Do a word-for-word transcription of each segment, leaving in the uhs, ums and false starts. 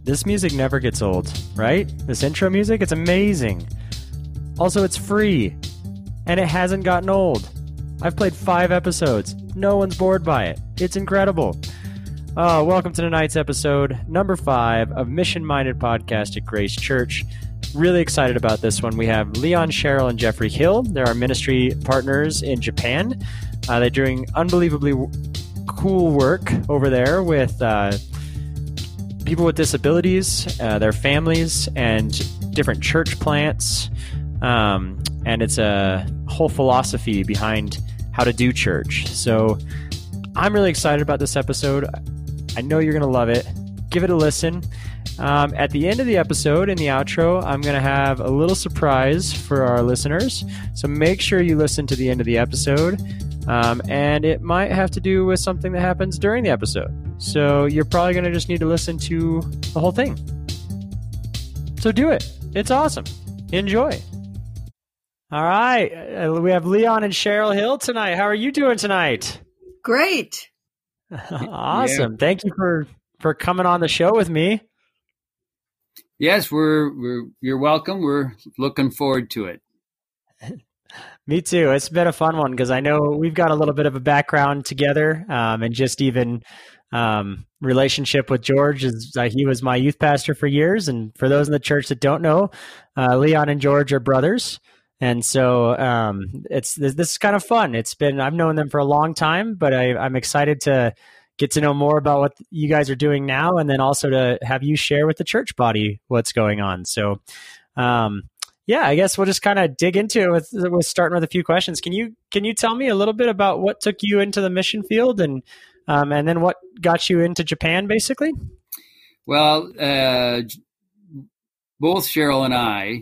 This music never gets old, right? This intro music, it's amazing. Also, it's free, and it hasn't gotten old. I've played five episodes. No one's bored by it. It's incredible. Uh, welcome to tonight's episode, number five of Mission Minded Podcast at Grace Church. Really excited about this one. We have Leon, Cheryl, and Jeffrey Hill. They're our ministry partners in Japan. Uh, they're doing unbelievably w- cool work over there with uh, people with disabilities, uh, their families, and different church plants. Um, and it's a whole philosophy behind how to do church. So I'm really excited about this episode. I know you're going to love it. Give it a listen. Um, at the end of the episode, in the outro, I'm going to have a little surprise for our listeners. So make sure you listen to the end of the episode. Um, and it might have to do with something that happens during the episode. So you're probably going to just need to listen to the whole thing. So do it. It's awesome. Enjoy. All right. Uh, we have Leon and Cheryl Hill tonight. How are you doing tonight? Great. Awesome. Yeah. Thank you for, for coming on the show with me. Yes, we're, we're you're welcome. We're looking forward to it. Me too. It's been a fun one because I know we've got a little bit of a background together, um, and just even um, relationship with George is uh, he was my youth pastor for years. And for those in the church that don't know, uh, Leon and George are brothers. And so um, it's this, this is kind of fun. It's been I've known them for a long time, but I, I'm excited to get to know more about what you guys are doing now, and then also to have you share with the church body what's going on. So, um, yeah, I guess we'll just kind of dig into it with, with starting with a few questions. Can you can you tell me a little bit about what took you into the mission field, and um, and then what got you into Japan, basically? Well, uh, both Cheryl and I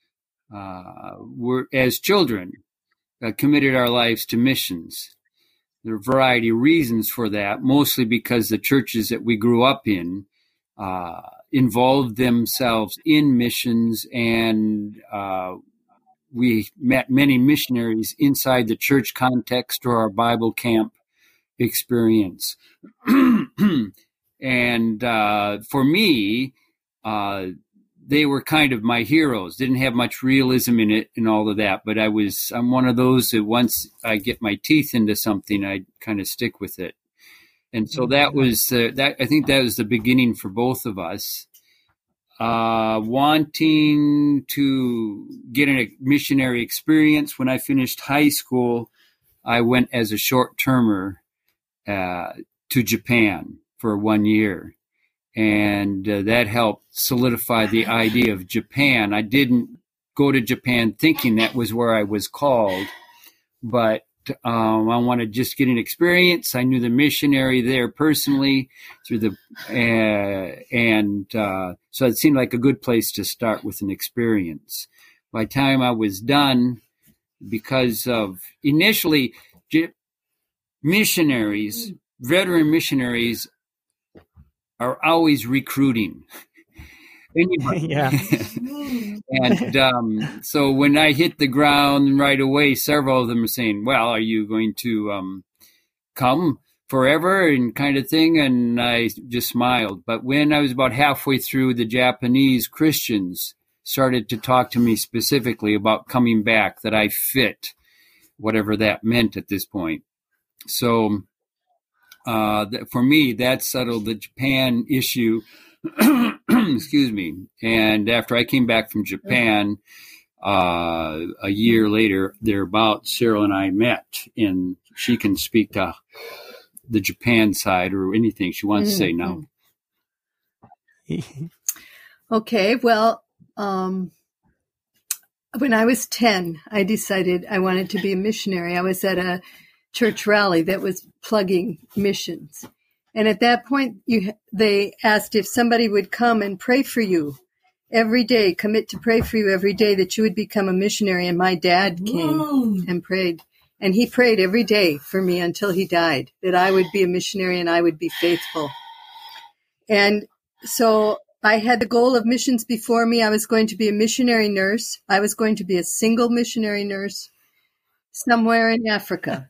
uh, were, as children, uh, committed our lives to missions. There are a variety of reasons for that, mostly because the churches that we grew up in uh, involved themselves in missions, and uh, we met many missionaries inside the church context or our Bible camp experience. And uh, for me, uh, they were kind of my heroes. Didn't have much realism in it and all of that, but I was, I'm one of those that once I get my teeth into something, I kind of stick with it. And so that was, uh, that, I think that was the beginning for both of us. Uh, wanting to get a missionary experience. When I finished high school, I went as a short-termer uh, to Japan for one year. And uh, that helped solidify the idea of Japan. I didn't go to Japan thinking that was where I was called, but um, I wanted to just get an experience. I knew the missionary there personally through the, uh, and uh, so it seemed like a good place to start with an experience. By the time I was done, because of initially j- missionaries, veteran missionaries, are always recruiting. Anybody. Yeah. And um, so when I hit the ground right away, several of them were saying, well, are you going to um, come forever and kind of thing? And I just smiled. But when I was about halfway through, the Japanese Christians started to talk to me specifically about coming back, that I fit, whatever that meant at this point. So Uh, for me, that settled the Japan issue. Excuse me. And after I came back from Japan, uh, a year later, thereabout, Cheryl and I met, and she can speak to the Japan side or anything she wants mm-hmm. to say now. Okay. Well, um, when I was ten, I decided I wanted to be a missionary. I was at a church rally that was plugging missions. And at that point, you, they asked if somebody would come and pray for you every day, commit to pray for you every day, that you would become a missionary. And my dad came Whoa. and prayed. And he prayed every day for me until he died, that I would be a missionary and I would be faithful. And so I had the goal of missions before me. I was going to be a missionary nurse. I was going to be a single missionary nurse somewhere in Africa.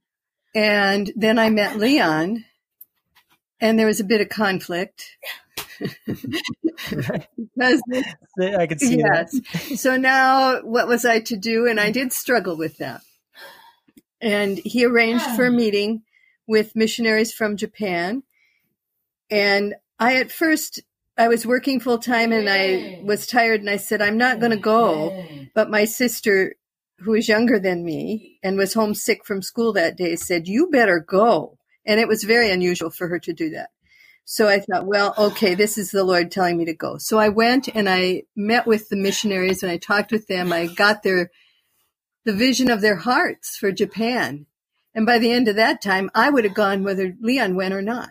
And then I met Leon, and there was a bit of conflict. Because, I could see yes. that. So now what was I to do? And I did struggle with that. And he arranged for a meeting with missionaries from Japan. And I, at first, I was working full time and I was tired and I said, I'm not going to go. But my sister, who was younger than me and was homesick from school that day, said, you better go. And it was very unusual for her to do that. So I thought, well, okay, this is the Lord telling me to go. So I went and I met with the missionaries and I talked with them. I got their the vision of their hearts for Japan. And by the end of that time, I would have gone whether Leon went or not.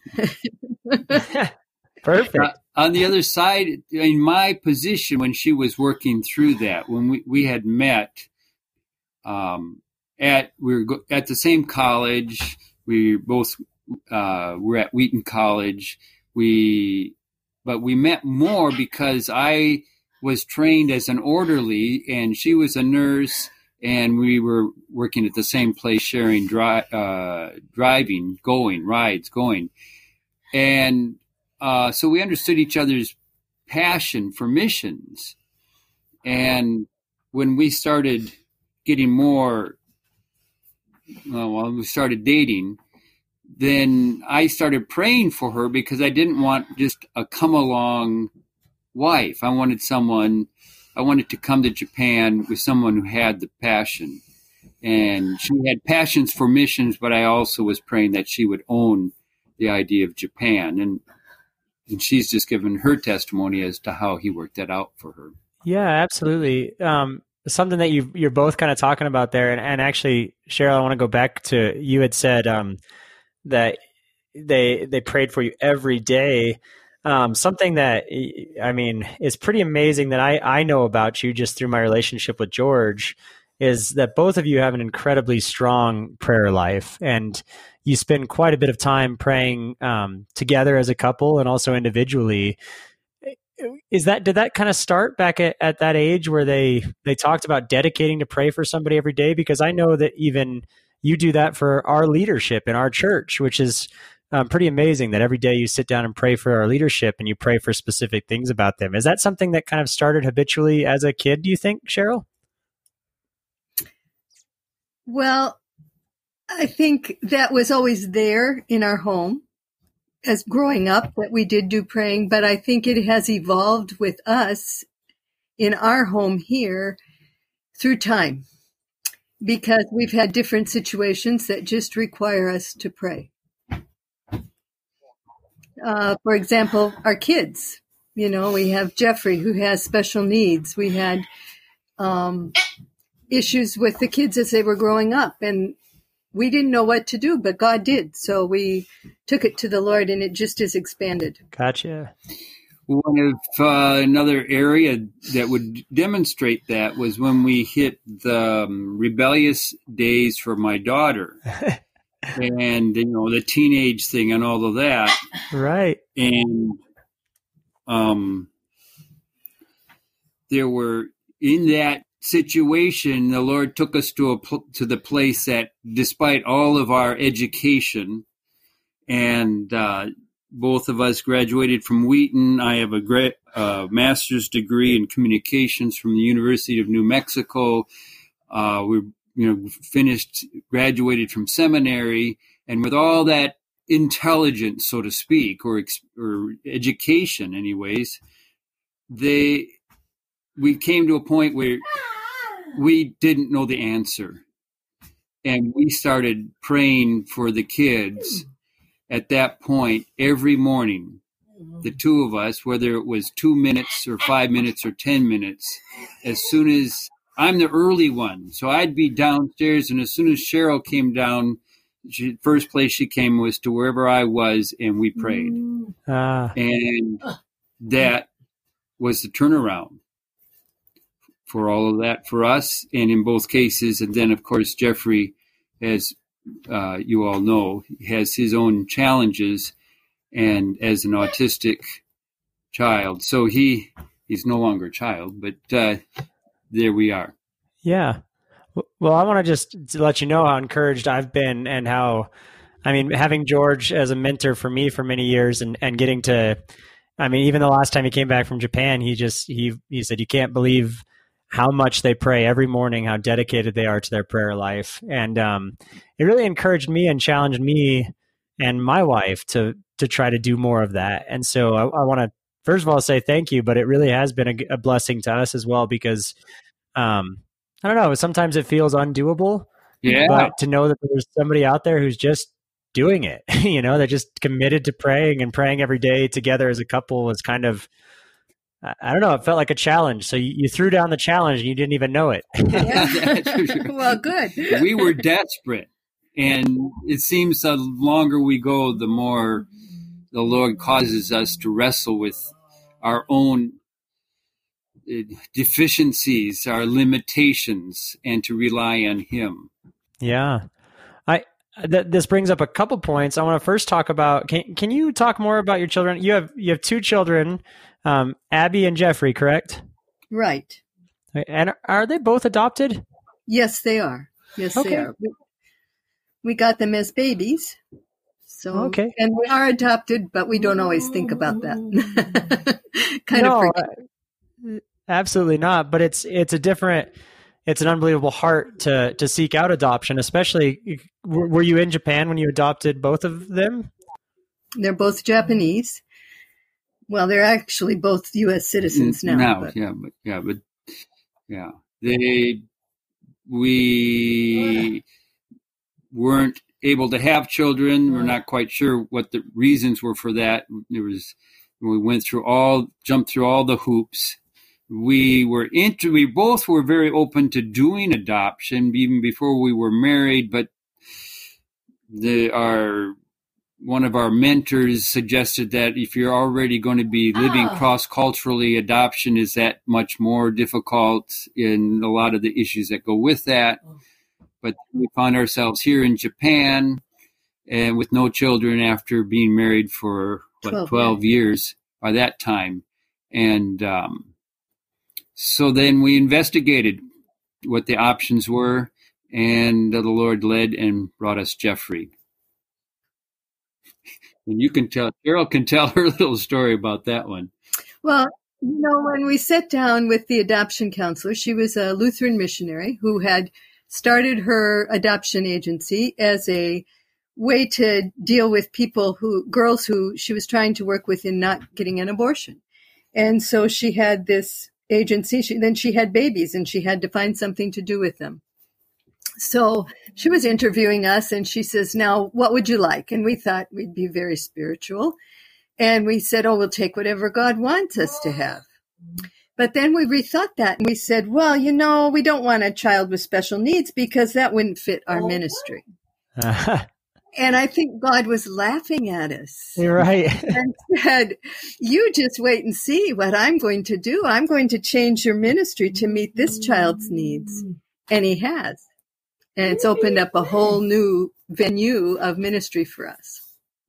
Perfect. Uh, on the other side, in my position when she was working through that, when we, we had met um, at we were go- at the same college, we both uh, were at Wheaton College. We, but we met more because I was trained as an orderly and she was a nurse, and we were working at the same place, sharing dri- uh, driving, going rides, going, and. Uh, so we understood each other's passion for missions. And when we started getting more, well, when we started dating, then I started praying for her because I didn't want just a come along wife. I wanted someone, I wanted to come to Japan with someone who had the passion. And she had passions for missions, but I also was praying that she would own the idea of Japan. And And she's just given her testimony as to how he worked that out for her. Yeah, absolutely. Um, something that you you're both kind of talking about there, and, and actually, Cheryl, I want to go back to you had said um, that they they prayed for you every day. Um, something that I mean is pretty amazing that I I know about you just through my relationship with George is that both of you have an incredibly strong prayer life, and you spend quite a bit of time praying um, together as a couple and also individually. Is that did that kind of start back at, at that age where they they talked about dedicating to pray for somebody every day? Because I know that even you do that for our leadership in our church, which is um, pretty amazing that every day you sit down and pray for our leadership and you pray for specific things about them. Is that something that kind of started habitually as a kid, do you think, Cheryl? Well, I think that was always there in our home as growing up that we did do praying, but I think it has evolved with us in our home here through time because we've had different situations that just require us to pray. Uh, for example, our kids, you know, we have Jeffrey who has special needs. We had um, issues with the kids as they were growing up, and we didn't know what to do, but God did. So we took it to the Lord, and it just is expanded. Gotcha. One of uh, another area that would demonstrate that was when we hit the um, rebellious days for my daughter, and you know the teenage thing and all of that. Right. And um, there were in that situation, the Lord took us to a pl- to the place that, despite all of our education, and uh, both of us graduated from Wheaton. I have a great uh, master's degree in communications from the University of New Mexico. Uh, we, you know, finished, graduated from seminary, and with all that intelligence, so to speak, or or education, anyways, they we came to a point where we didn't know the answer. And we started praying for the kids at that point every morning, the two of us, whether it was two minutes or five minutes or ten minutes, as soon as I'm the early one. So I'd be downstairs, and as soon as Cheryl came down, she, first place she came was to wherever I was, and we prayed. Ah. And that was the turnaround for all of that for us, and in both cases. And then, of course, Jeffrey, as uh, you all know, has his own challenges, and as an autistic child, so he he's no longer a child, but uh, there we are. Yeah. Well, I want to just let you know how encouraged I've been, and how, I mean, having George as a mentor for me for many years, and, and getting to I mean, even the last time he came back from Japan, he just he he said you can't believe how much they pray every morning, how dedicated they are to their prayer life, and um, it really encouraged me and challenged me and my wife to to try to do more of that. And so I, I want to first of all say thank you, but it really has been a, a blessing to us as well because um, I don't know, sometimes it feels undoable, Yeah. but to know that there's somebody out there who's just doing it, you know, they're just committed to praying and praying every day together as a couple was kind of, I don't know, it felt like a challenge. So you, you threw down the challenge and you didn't even know it. Yeah. Well, good. We were desperate. And it seems the longer we go, the more the Lord causes us to wrestle with our own deficiencies, our limitations, and to rely on Him. Yeah. I th- this brings up a couple points. I want to first talk about, can can you talk more about your children? You have you have two children, um, Abby and Jeffrey, correct? Right. And are they both adopted? Yes, they are. Yes, Okay. they are. We, we got them as babies. So, Okay. And we are adopted, but we don't always think about that. kind no, of forget. Absolutely not. But it's it's a different, it's an unbelievable heart to to seek out adoption. Especially, were, were you in Japan when you adopted both of them? They're both Japanese. Well, they're actually both U S citizens now. Now, but. yeah, but yeah, but yeah, they we weren't able to have children. We're not quite sure what the reasons were for that. There was we went through all, jumped through all the hoops. We were into. We both were very open to doing adoption even before we were married, but the our one of our mentors suggested that if you're already going to be living oh. cross-culturally, adoption is that much more difficult in a lot of the issues that go with that. But we found ourselves here in Japan and with no children after being married for what, twelve, twelve years by that time. And um, so then we investigated what the options were, and the Lord led and brought us Jeffrey. And you can tell, Carol can tell her little story about that one. Well, you know, when we sat down with the adoption counselor, she was a Lutheran missionary who had started her adoption agency as a way to deal with people who, girls who she was trying to work with in not getting an abortion. And so she had this agency. She, then she had babies and she had to find something to do with them. So she was interviewing us and she says, now, what would you like? And we thought we'd be very spiritual. And we said, oh, we'll take whatever God wants us to have. But then we rethought that and we said, well, you know, we don't want a child with special needs because that wouldn't fit our ministry. And I think God was laughing at us. You're right. And said, you just wait and see what I'm going to do. I'm going to change your ministry to meet this child's needs. And he has. And it's opened up a whole new venue of ministry for us.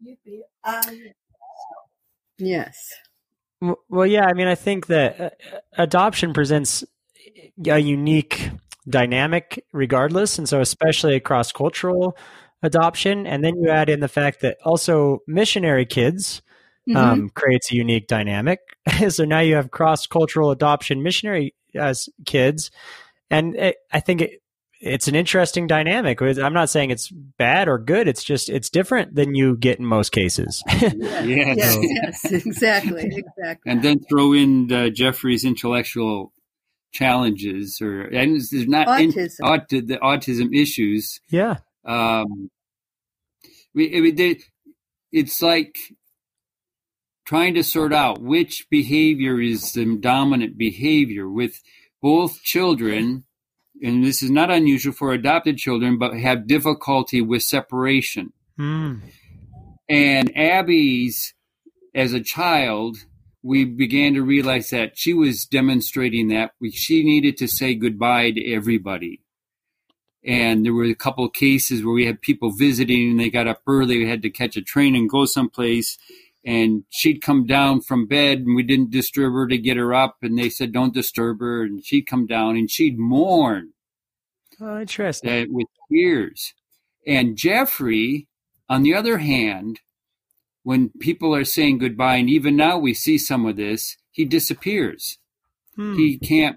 Yes. Well, yeah, I mean, I think that adoption presents a unique dynamic regardless. And so especially cross-cultural adoption. And then you add in the fact that also missionary kids mm-hmm. um, creates a unique dynamic. So now you have cross-cultural adoption missionary uh, kids. And it, I think it, it's an interesting dynamic. I'm not saying it's bad or good. It's just, it's different than you get in most cases. Yes, yes, yes, yes, exactly, exactly. And then throw in uh, Jeffrey's intellectual challenges or, and there's not autism. In, aut- the autism issues. Yeah. Um, we, we did, it's like trying to sort out which behavior is the dominant behavior with both children. And this is not unusual for adopted children, but have difficulty with separation. Mm. And Abby's, as a child, we began to realize that she was demonstrating that we, she needed to say goodbye to everybody. And there were a couple of cases where we had people visiting and they got up early. We had to catch a train and go someplace. And she'd come down from bed and we didn't disturb her to get her up. And they said, don't disturb her. And she'd come down and she'd mourn. Oh, interesting. Uh, with tears. And Jeffrey, on the other hand, when people are saying goodbye, and even now we see some of this, he disappears. Hmm. He can't,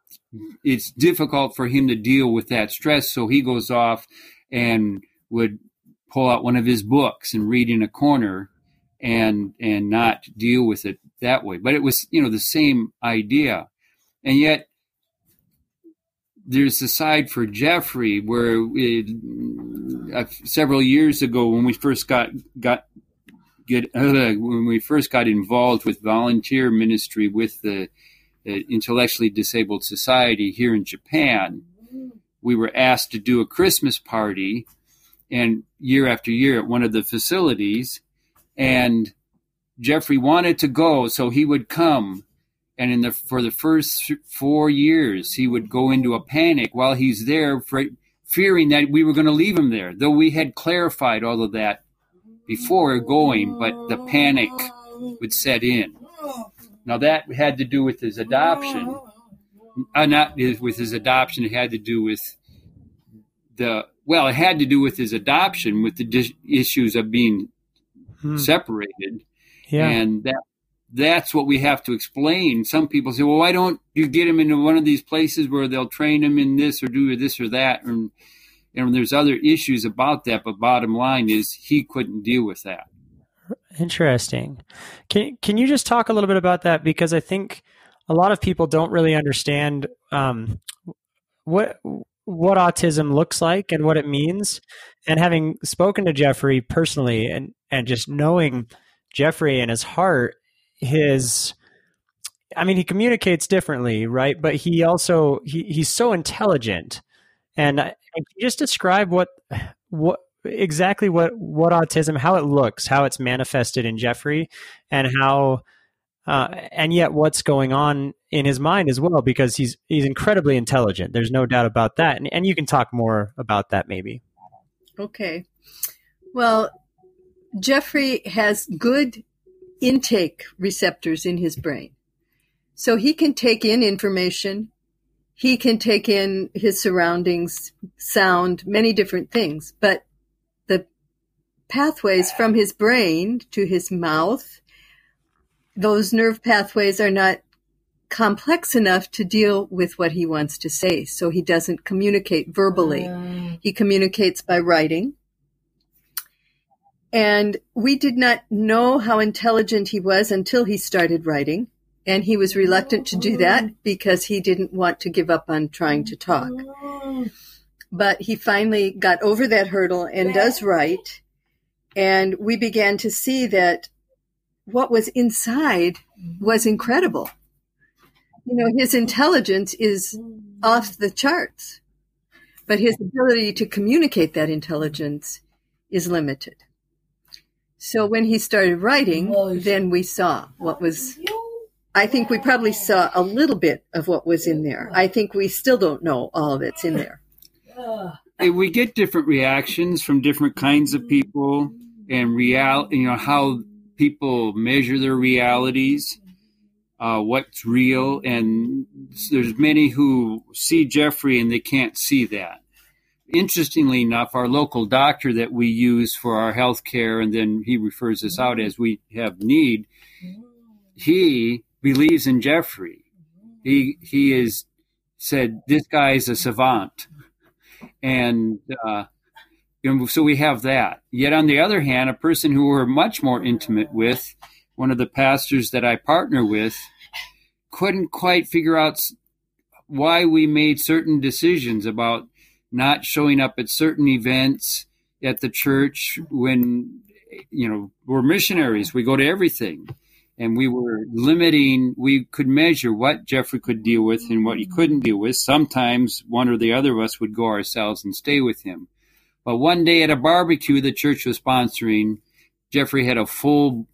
it's difficult for him to deal with that stress. So he goes off and would pull out one of his books and read in a corner and, and not deal with it that way. But it was, you know, the same idea. And yet there's a side for Jeffrey where it, uh, several years ago when we first got, got, get, uh, when we first got involved with volunteer ministry with the uh, Intellectually Disabled Society here in Japan, we were asked to do a Christmas party and year after year at one of the facilities, and Jeffrey wanted to go, so he would come. And in the for the first four years, he would go into a panic while he's there, for, fearing that we were going to leave him there, though we had clarified all of that before going, but the panic would set in. Now, that had to do with his adoption. Uh, not with his adoption, it had to do with the, well, it had to do with his adoption, with the dis- issues of being hmm. separated. Yeah. And that that's what we have to explain. Some people say, well, why don't you get him into one of these places where they'll train him in this or do this or that? And, and there's other issues about that. But bottom line is he couldn't deal with that. Interesting. Can can you just talk a little bit about that? Because I think a lot of people don't really understand um, what what autism looks like and what it means. And having spoken to Jeffrey personally and, and just knowing Jeffrey and his heart, his, I mean, he communicates differently, right? But he also, he, he's so intelligent. And, and can you just describe what, what, exactly what, what autism, how it looks, how it's manifested in Jeffrey, and how, uh, and yet what's going on in his mind as well, because he's, he's incredibly intelligent. There's no doubt about that. And, and you can talk more about that maybe. Okay. Well, Jeffrey has good intake receptors in his brain. So he can take in information. He can take in his surroundings, sound, many different things. But the pathways from his brain to his mouth, those nerve pathways are not complex enough to deal with what he wants to say. So he doesn't communicate verbally. Mm. He communicates by writing. And we did not know how intelligent he was until he started writing. And he was reluctant to do that because he didn't want to give up on trying to talk. But he finally got over that hurdle and does write. And we began to see that what was inside was incredible. You know, his intelligence is off the charts, but his ability to communicate that intelligence is limited. So when he started writing, then we saw what was, I think we probably saw a little bit of what was in there. I think we still don't know all that's in there. We get different reactions from different kinds of people, and real, you know, how people measure their realities, uh, what's real. And there's many who see Jeffrey and they can't see that. Interestingly enough, our local doctor that we use for our health care, and then he refers us out as we have need, he believes in Jeffrey. He he is said, this guy is a savant. And uh, you know, so we have that. Yet on the other hand, a person who we're much more intimate with, one of the pastors that I partner with, couldn't quite figure out why we made certain decisions about not showing up at certain events at the church when, you know, we're missionaries. We go to everything. And we were limiting, we could measure what Jeffrey could deal with and what he couldn't deal with. Sometimes one or the other of us would go ourselves and stay with him. But one day at a barbecue the church was sponsoring, Jeffrey had a full-blown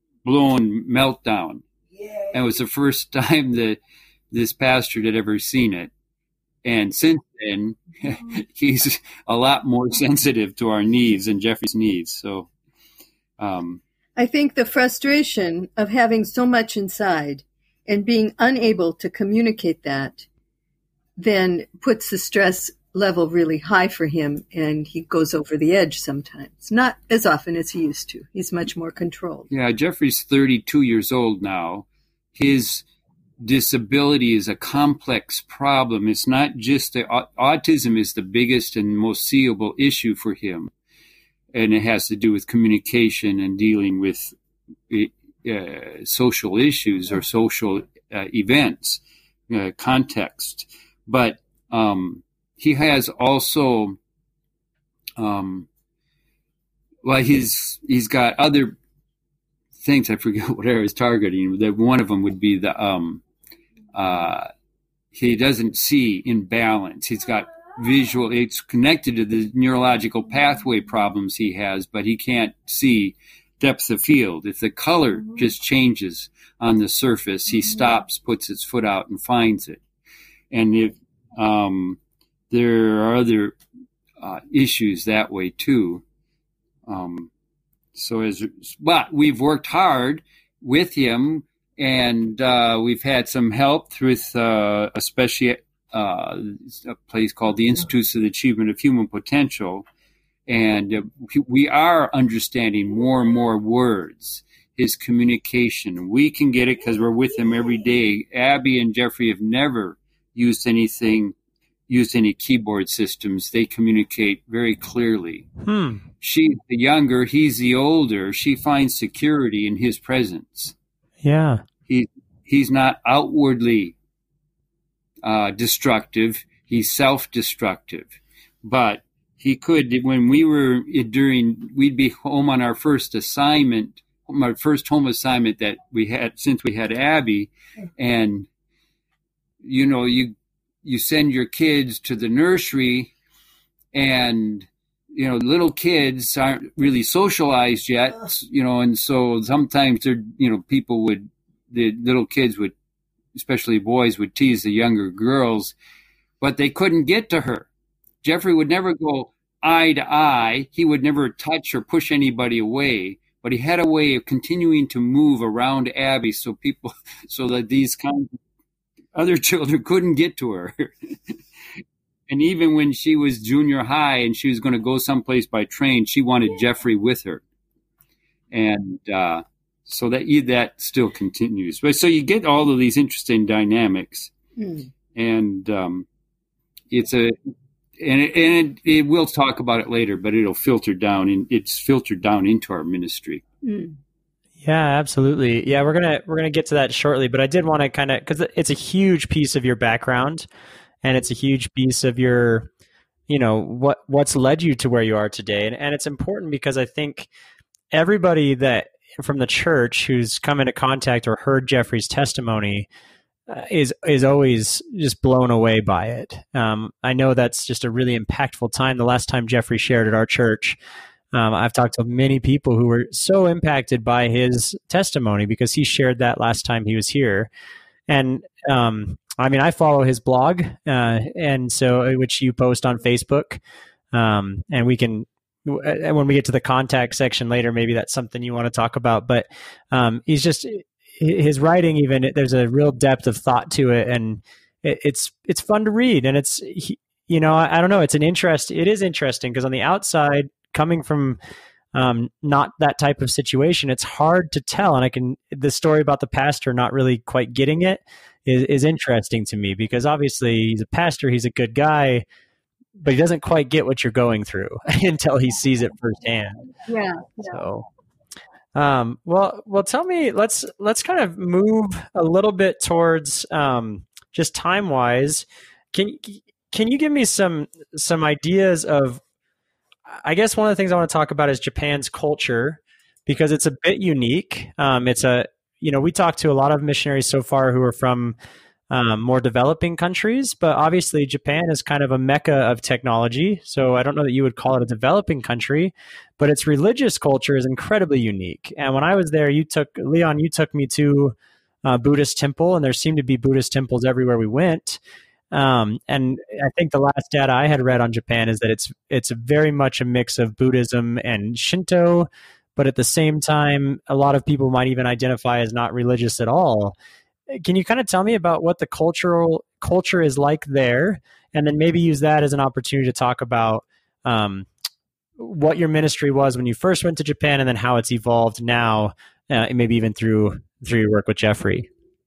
meltdown. And it was the first time that this pastor had ever seen it. And since then, he's a lot more sensitive to our needs and Jeffrey's needs. So, um, I think the frustration of having so much inside and being unable to communicate that then puts the stress level really high for him, and he goes over the edge sometimes. Not as often as he used to. He's much more controlled. Yeah, Jeffrey's thirty-two years old now. His disability is a complex problem. It's not just the autism is the biggest and most seeable issue for him, and it has to do with communication and dealing with uh, social issues or social uh, events, uh, context. But um, he has also, um, well, he's he's got other things. I forget what I was targeting. That one of them would be the um, uh, he doesn't see in balance. He's got visual. It's connected to the neurological pathway problems he has, but he can't see depth of field. If the color just changes on the surface, he stops, puts his foot out, and finds it. And if um, there are other uh, issues that way too. Um, so as but we've worked hard with him, and uh, we've had some help with uh, especially uh, a place called the Institutes of the Achievement of Human Potential, and uh, we are understanding more and more words. His communication, we can get it because we're with him every day. Abby and Jeffrey have never used anything, used any keyboard systems. They communicate very clearly. Hmm. She's the younger, he's the older. She finds security in his presence. Yeah. He he's not outwardly uh, destructive. He's self-destructive. But he could, when we were during, we'd be home on our first assignment, my first home assignment that we had since we had Abby, and you know, you you send your kids to the nursery, and you know, little kids aren't really socialized yet, you know, and so sometimes they're, you know, people would, the little kids would, especially boys, would tease the younger girls, but they couldn't get to her. Jeffrey would never go eye to eye. He would never touch or push anybody away, but he had a way of continuing to move around Abby so people, so that these kind of other children couldn't get to her. And even when she was junior high and she was going to go someplace by train, she wanted Jeffrey with her. And uh, so that that still continues. But so you get all of these interesting dynamics. Mm. And um, it's a, and, it, and it, it, we'll talk about it later, but it'll filter down, and it's filtered down into our ministry. Mm. Yeah, absolutely. Yeah, we're gonna we're gonna get to that shortly, but I did want to kind of, because it's a huge piece of your background, and it's a huge piece of your, you know, what what's led you to where you are today, and and it's important because I think everybody that from the church who's come into contact or heard Jeffrey's testimony uh, is is always just blown away by it. Um, I know that's just a really impactful time. The last time Jeffrey shared at our church, Um, I've talked to many people who were so impacted by his testimony because he shared that last time he was here. And um, I mean, I follow his blog, uh, and so which you post on Facebook. Um, and we can, when we get to the contact section later, maybe that's something you want to talk about. But um, he's just, his writing, even there's a real depth of thought to it, and it, it's it's fun to read. And it's, he, you know, I, I don't know, it's an interest. It is interesting because on the outside, coming from um, not that type of situation, it's hard to tell. And I can, the story about the pastor not really quite getting it is, is interesting to me because obviously he's a pastor, he's a good guy, but he doesn't quite get what you're going through until he sees it firsthand. Yeah. yeah. So, um, well, well, tell me, let's, let's kind of move a little bit towards um, just time wise. Can, can you give me some, some ideas of, I guess one of the things I want to talk about is Japan's culture because it's a bit unique. Um, it's a, you know, we talked to a lot of missionaries so far who are from um, more developing countries, but obviously Japan is kind of a mecca of technology. So I don't know that you would call it a developing country, but its religious culture is incredibly unique. And when I was there, you took, Leon, you took me to a Buddhist temple, and there seemed to be Buddhist temples everywhere we went. Um, and I think the last data I had read on Japan is that it's it's very much a mix of Buddhism and Shinto, but at the same time, a lot of people might even identify as not religious at all. can you kind of tell me about what the cultural culture is like there, and then maybe use that as an opportunity to talk about um, what your ministry was when you first went to Japan, and then how it's evolved now, uh, maybe even through through your work with Jeffrey?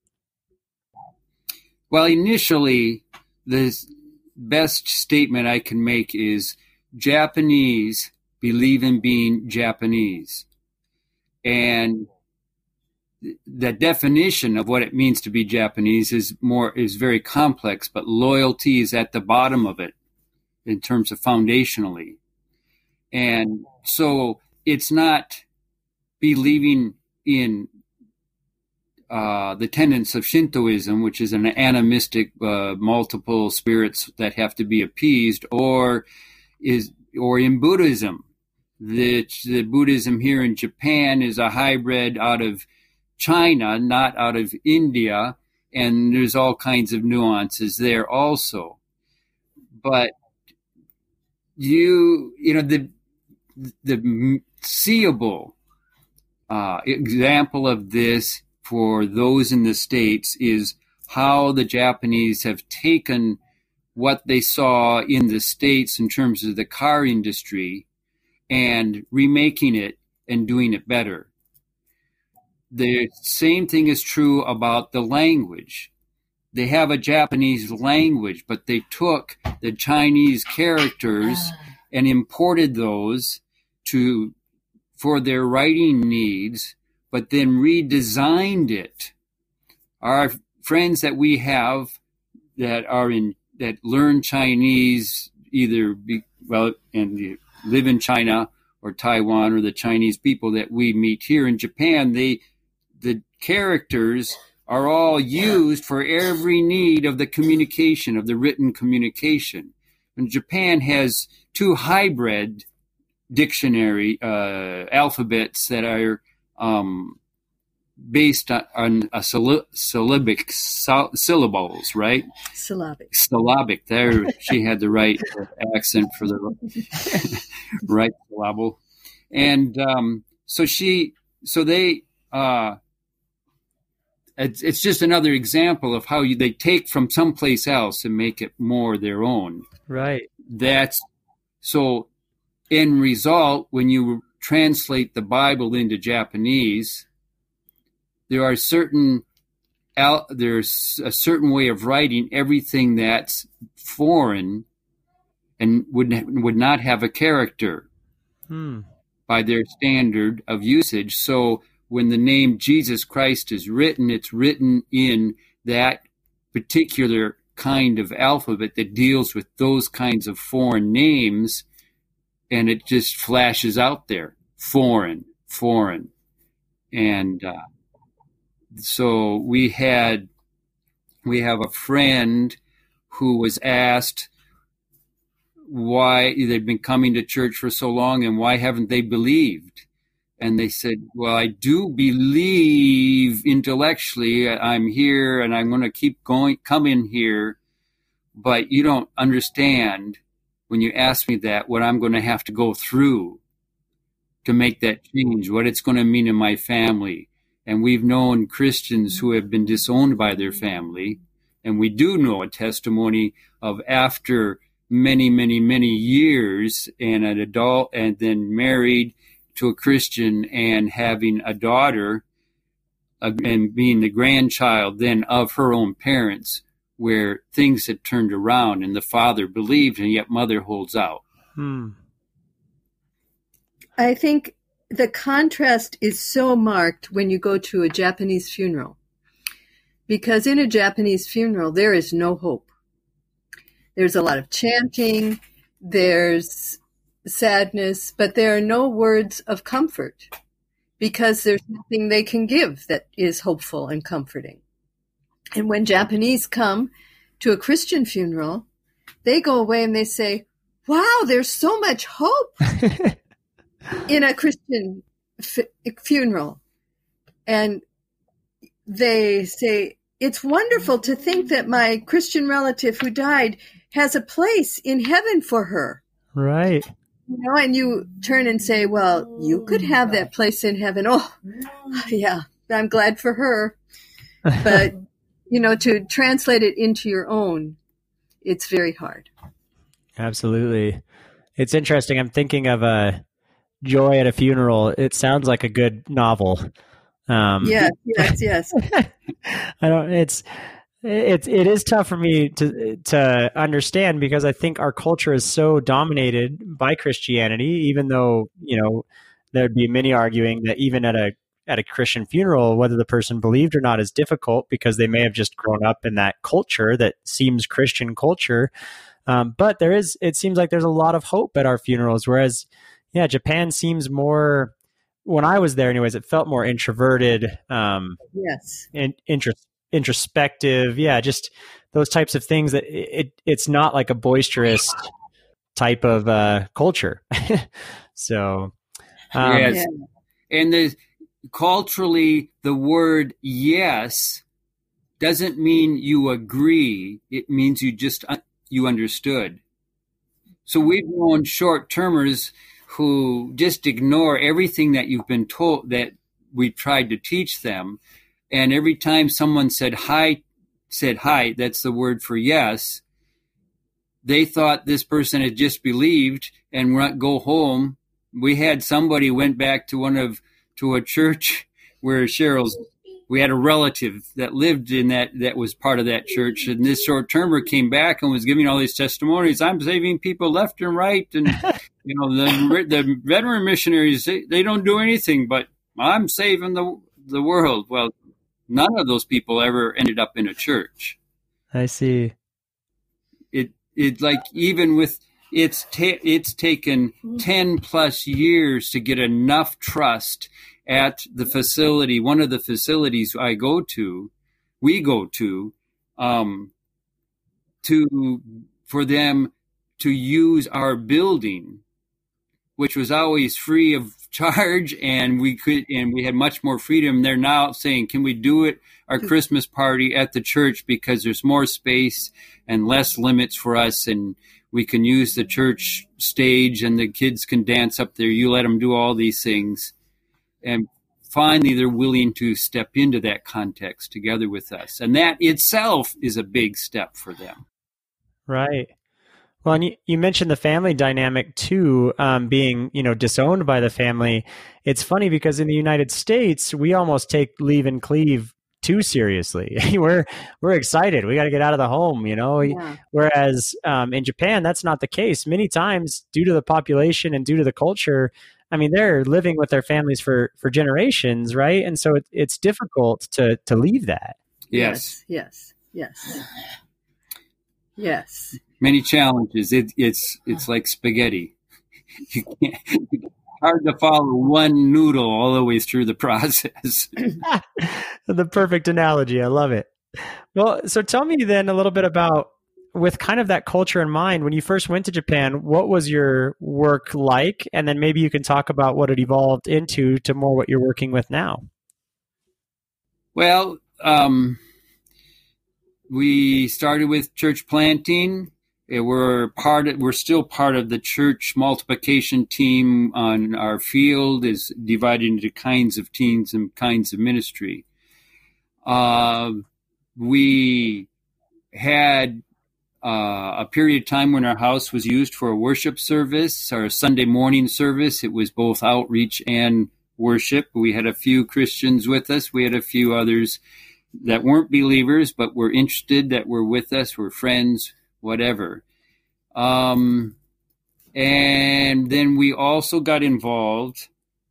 Well, initially, the best statement I can make is Japanese believe in being Japanese. And the definition of what it means to be Japanese is more is very complex, but loyalty is at the bottom of it in terms of foundationally. And so it's not believing in uh, the tenets of Shintoism, which is an animistic, uh, multiple spirits that have to be appeased, or is or in Buddhism. The, the Buddhism here in Japan is a hybrid out of China, not out of India, and there's all kinds of nuances there also. But you, you know, the the seeable uh, example of this for those in the States is how the Japanese have taken what they saw in the States in terms of the car industry and remaking it and doing it better. The same thing is true about the language. They have a Japanese language, but they took the Chinese characters and imported those to for their writing needs, but then redesigned it. Our friends that we have that are in that learn Chinese, either be, well and live in China or Taiwan, or the Chinese people that we meet here in Japan, they the characters are all used for every need of the communication, of the written communication. And Japan has two hybrid dictionary uh, alphabets that are um, based on, on a syll- syllabic sy- syllables, right? Syllabic. Syllabic. There, she had the right accent for the right syllable, and um, so she, so they. Uh, It's, it's just another example of how you, they take from someplace else and make it more their own. Right. That's so. In result, when you translate the Bible into Japanese, there are certain there's a certain way of writing everything that's foreign and would would not have a character hmm. by their standard of usage. So when the name Jesus Christ is written, it's written in that particular kind of alphabet that deals with those kinds of foreign names, and it just flashes out there, foreign, foreign. And uh, so we had, we have a friend who was asked why they'd been coming to church for so long and why haven't they believed? And they said, well, I do believe intellectually. I'm here and I'm going to keep going, coming here. But you don't understand when you ask me that, what I'm going to have to go through to make that change, what it's going to mean in my family. And we've known Christians who have been disowned by their family. And we do know a testimony of after many, many, many years and an adult and then married to a Christian and having a daughter uh, and being the grandchild then of her own parents, where things had turned around and the father believed and yet mother holds out. Hmm. I think the contrast is so marked when you go to a Japanese funeral, because in a Japanese funeral, there is no hope. There's a lot of chanting, there's sadness, but there are no words of comfort because there's nothing they can give that is hopeful and comforting. And when Japanese come to a Christian funeral, they go away and they say, wow, there's so much hope in a Christian f- funeral. And they say, it's wonderful to think that my Christian relative who died has a place in heaven for her. Right. You know, and you turn and say, well, you could have that place in heaven. Oh, yeah, I'm glad for her. But you know, to translate it into your own, it's very hard. Absolutely. It's interesting. I'm thinking of a Joy at a Funeral. It sounds like a good novel. Um, yes, yes, yes. I don't. It's it's it is tough for me to to understand because I think our culture is so dominated by Christianity. Even though you know there'd be many arguing that even at a at a Christian funeral, whether the person believed or not is difficult because they may have just grown up in that culture that seems Christian culture. Um, but there is. It seems like there's a lot of hope at our funerals. Whereas, yeah, Japan seems more. When I was there, anyways, it felt more introverted, um, yes, and intros- introspective. Yeah, just those types of things that it, it it's not like a boisterous type of uh, culture. so, um, yes, yeah. and the culturally, the word yes doesn't mean you agree. It means you just you understood. So we've known short-termers who just ignore everything that you've been told that we tried to teach them. And every time someone said hi, said hi, that's the word for yes, they thought this person had just believed and went go home. We had somebody went back to one of, to a church where Cheryl's, we had a relative that lived in that, that was part of that church. And this short-termer came back and was giving all these testimonies. I'm saving people left and right. And, you know, the, the veteran missionaries, they, they don't do anything, but I'm saving the the world. Well, none of those people ever ended up in a church. I see. It, it like, even with, it's, ta- it's taken ten plus years to get enough trust at the facility, one of the facilities I go to, we go to, um, to, for them to use our building, which was always free of charge, and we could, and we had much more freedom. They're now saying, can we do it, our Christmas party at the church, because there's more space and less limits for us, and we can use the church stage and the kids can dance up there. You let them do all these things. And finally, they're willing to step into that context together with us. And that itself is a big step for them. Right. Well, and you, you mentioned the family dynamic too, um, being, you know, disowned by the family. It's funny because in the United States, we almost take leave and cleave too seriously. we're we're excited. We got to get out of the home, you know. Yeah. Whereas um, in Japan, that's not the case. Many times, due to the population and due to the culture, I mean, they're living with their families for, for generations, right? And so it, it's difficult to to leave that. Yes. Yes. Yes. Yes. Yes. Many challenges. It, it's it's like spaghetti. You can't, it's hard to follow one noodle all the way through the process. The perfect analogy. I love it. Well, so tell me then a little bit about, with kind of that culture in mind, when you first went to Japan, what was your work like? And then maybe you can talk about what it evolved into to more what you're working with now. Well, um, we started with church planting. We're part of, we're still part of the church multiplication team on our field, is divided into kinds of teams and kinds of ministry. Uh, we had uh, a period of time when our house was used for a worship service, our Sunday morning service. It was both outreach and worship. We had a few Christians with us. We had a few others that weren't believers, but were interested, that were with us, were friends, whatever. Um, and then we also got involved.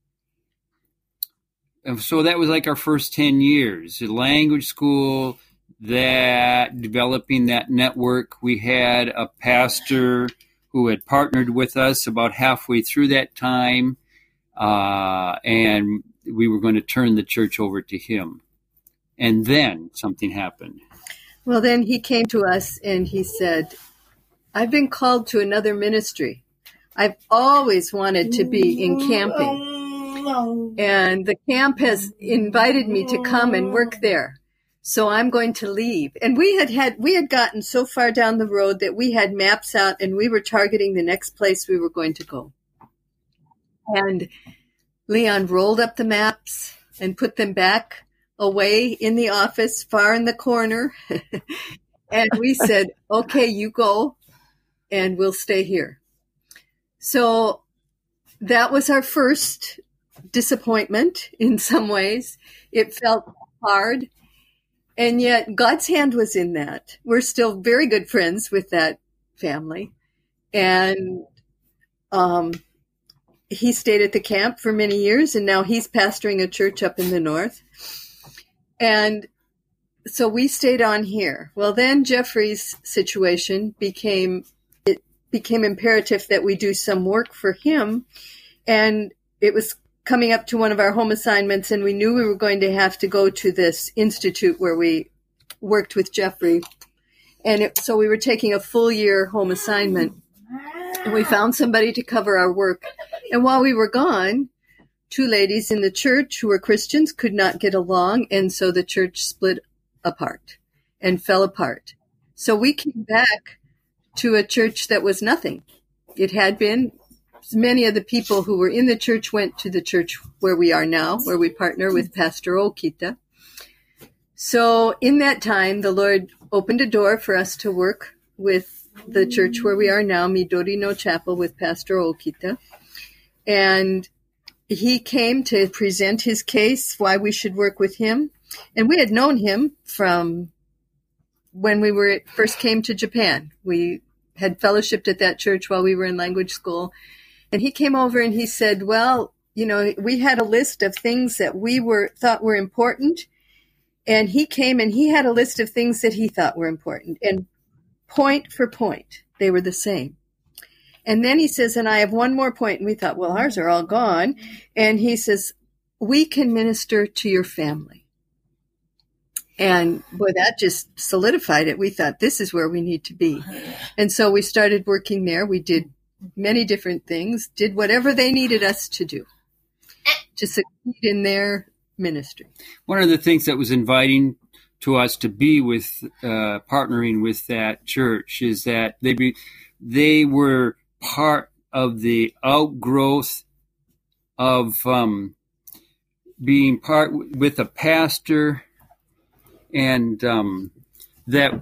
And so that was like our first ten years, a language school, that developing that network. We had a pastor who had partnered with us about halfway through that time. Uh, and we were going to turn the church over to him. And then something happened. Well, then he came to us and he said, I've been called to another ministry. I've always wanted to be in camping. And the camp has invited me to come and work there. So I'm going to leave. And we had had, we had gotten so far down the road that we had maps out and we were targeting the next place we were going to go. And Leon rolled up the maps and put them back away in the office, far in the corner. And we said, okay, you go and we'll stay here. So that was our first disappointment in some ways. It felt hard. And yet God's hand was in that. We're still very good friends with that family. And um, he stayed at the camp for many years, and now he's pastoring a church up in the north. And so we stayed on here. Well, then Jeffrey's situation became, it became imperative that we do some work for him. And it was coming up to one of our home assignments, and we knew we were going to have to go to this institute where we worked with Jeffrey. And it, so we were taking a full year home assignment, and we found somebody to cover our work. And while we were gone, two ladies in the church who were Christians could not get along, and so the church split apart and fell apart. So we came back to a church that was nothing. It had been. Many of the people who were in the church went to the church where we are now, where we partner with Pastor Okita. So in that time, the Lord opened a door for us to work with the church where we are now, Midori no Chapel, with Pastor Okita. And he came to present his case, why we should work with him. And we had known him from when we were first came to Japan. We had fellowshipped at that church while we were in language school. And he came over and he said, well, you know, we had a list of things that we were thought were important. And he came and he had a list of things that he thought were important. And point for point, they were the same. And then he says, and I have one more point. And we thought, well, ours are all gone. And he says, we can minister to your family. And boy, that just solidified it. We thought, this is where we need to be. And so we started working there. We did many different things, did whatever they needed us to do to succeed in their ministry. One of the things that was inviting to us to be with, uh, partnering with that church is that they be, they were part of the outgrowth of um, being part with a pastor, and um, that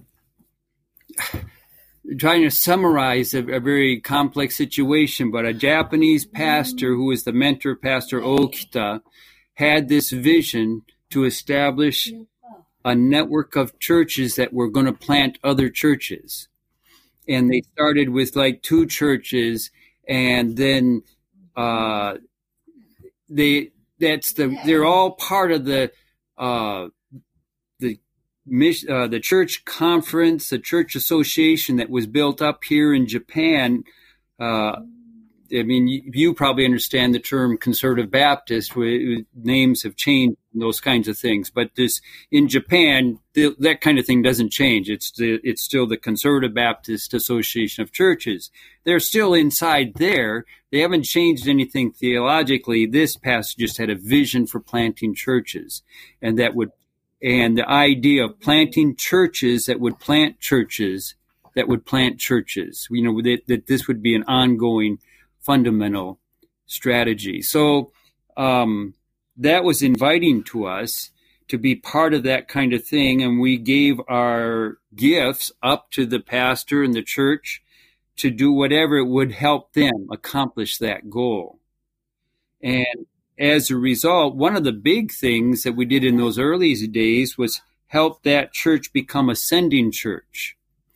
trying to summarize a, a very complex situation, but a Japanese pastor who was the mentor, Pastor Okita, had this vision to establish a network of churches that were going to plant other churches. And they started with like two churches, and then uh, they that's the they're all part of the uh, the Uh, the church conference, the church association that was built up here in Japan. Uh, I mean, you, you probably understand the term conservative Baptist. Where names have changed, those kinds of things. But this in Japan, the, that kind of thing doesn't change. It's the, it's still the Conservative Baptist Association of Churches. They're still inside there. They haven't changed anything theologically. This pastor just had a vision for planting churches, and that would. And the idea of planting churches that would plant churches that would plant churches, you know, that, that this would be an ongoing fundamental strategy. So um, that was inviting to us to be part of that kind of thing. And we gave our gifts up to the pastor and the church to do whatever it would help them accomplish that goal. And as a result, one of the big things that we did in those early days was help that church become a sending church.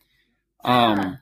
Um,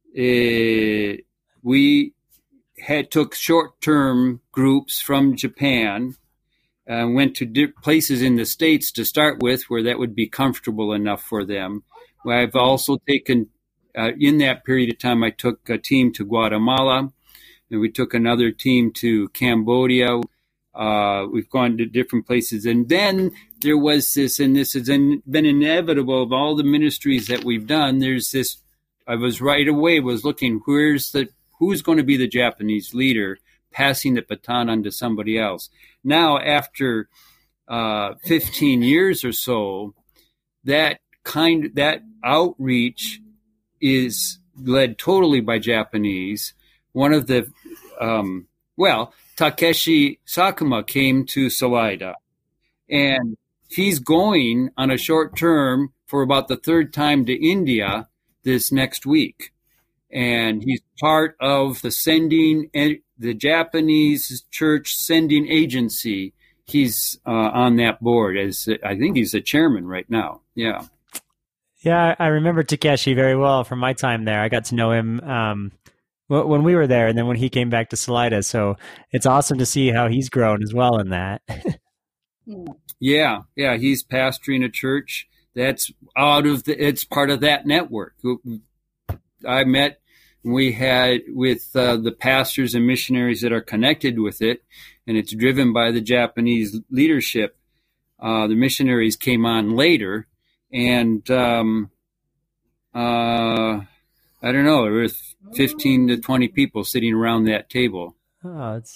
uh, we had took short-term groups from Japan and went to di- places in the States to start with where that would be comfortable enough for them. I've also taken, uh, in that period of time, I took a team to Guatemala, and we took another team to Cambodia. Uh, we've gone to different places. And then there was this, and this has been inevitable of all the ministries that we've done. There's this, I was right away was looking, where's the, who's going to be the Japanese leader, passing the baton on to somebody else. Now, after uh, fifteen years or so, that kind, that outreach is led totally by Japanese. One of the, um, well, Takeshi Sakuma came to Salida, and he's going on a short term for about the third time to India this next week. And he's part of the sending, the Japanese church sending agency. He's uh, on that board as, I think he's the chairman right now. Yeah. Yeah, I remember Takeshi very well from my time there. I got to know him um, when we were there and then when he came back to Salida. So it's awesome to see how he's grown as well in that. yeah, yeah, he's pastoring a church that's out of the, it's part of that network. I met, we had with uh, the pastors and missionaries that are connected with it, and it's driven by the Japanese leadership. Uh, the missionaries came on later, and um, uh, I don't know, there were fifteen to twenty people sitting around that table. Oh, it's...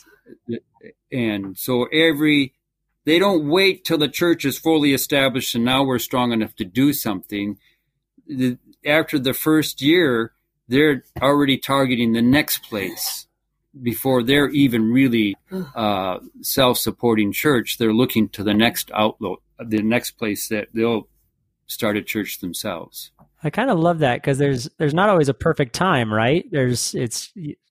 And so every, they don't wait till the church is fully established and now we're strong enough to do something. The, after the first year, they're already targeting the next place before they're even really uh, self-supporting church. They're looking to the next outlet, the next place that they'll start a church themselves. I kind of love that because there's there's not always a perfect time, right? There's it's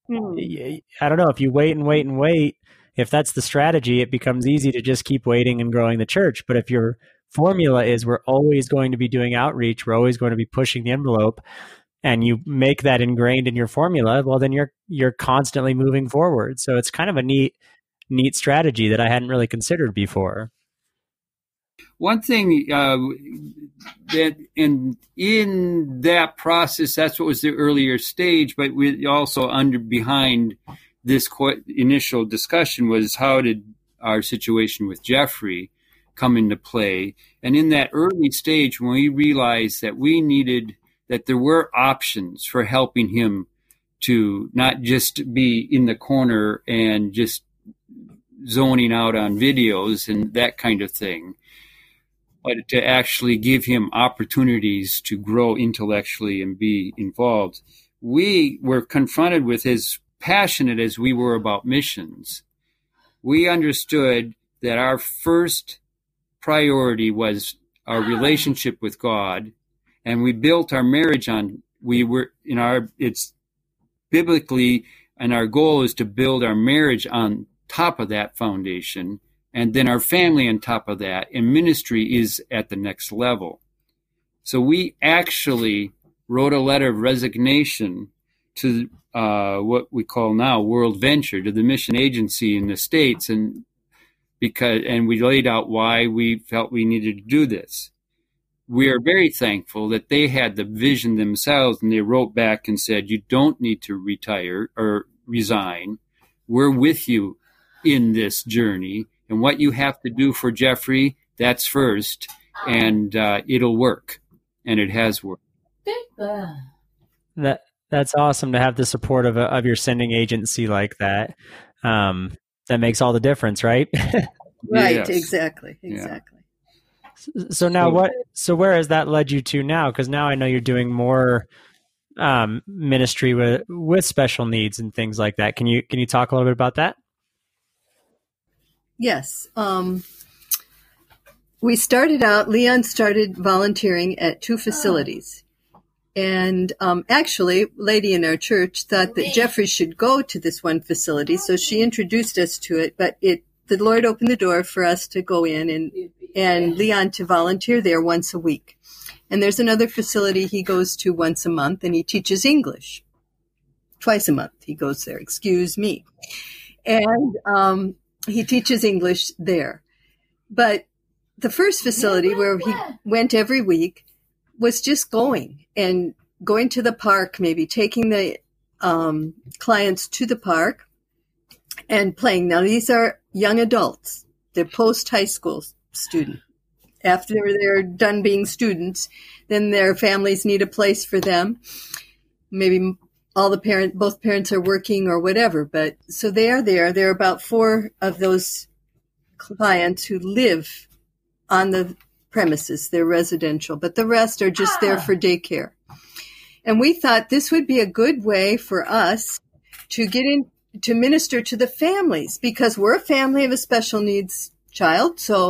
I don't know, if you wait and wait and wait, if that's the strategy, it becomes easy to just keep waiting and growing the church. But if your formula is we're always going to be doing outreach, we're always going to be pushing the envelope, and you make that ingrained in your formula, well, then you're you're constantly moving forward. So it's kind of a neat neat strategy that I hadn't really considered before. One thing uh, that in in that process, that's what was the earlier stage, but we also under behind this initial discussion was how did our situation with Jeffrey come into play? And in that early stage, when we realized that we needed, that there were options for helping him to not just be in the corner and just zoning out on videos and that kind of thing, but to actually give him opportunities to grow intellectually and be involved. We were confronted with, as passionate as we were about missions, we understood that our first priority was our relationship with God, and we built our marriage on, we were in our, it's biblically, and our goal is to build our marriage on top of that foundation, and then our family on top of that, and ministry is at the next level. So we actually wrote a letter of resignation to uh, what we call now World Venture, to the mission agency in the States, and because and we laid out why we felt we needed to do this. We are very thankful that they had the vision themselves, and they wrote back and said, you don't need to retire or resign. We're with you in this journey. And what you have to do for Jeffrey, that's first, and uh, it'll work. And it has worked. That That's awesome to have the support of a, of your sending agency like that. Um, that makes all the difference, right? Right, Yes. exactly, exactly. Yeah. So now what, so where has that led you to now? Because now I know you're doing more um, ministry with, with special needs and things like that. Can you, can you talk a little bit about that? Yes. Um, we started out, Leon started volunteering at two facilities. And um, actually, a lady in our church thought that Jeffrey should go to this one facility, so she introduced us to it. But it, the Lord opened the door for us to go in and, and Leon to volunteer there once a week. And there's another facility he goes to once a month, and he teaches English. Twice a month he goes there, excuse me. And um, he teaches English there. But the first facility where he went every week was just going and going to the park, maybe taking the um, clients to the park and playing. Now, these are young adults. They're post-high school students. After they're done being students, then their families need a place for them. Maybe all the parent, both parents are working or whatever. But so they are there. There are about four of those clients who live on the premises. They're residential, but the rest are just there for daycare. And we thought this would be a good way for us to get in, to minister to the families, because we're a family of a special needs child. So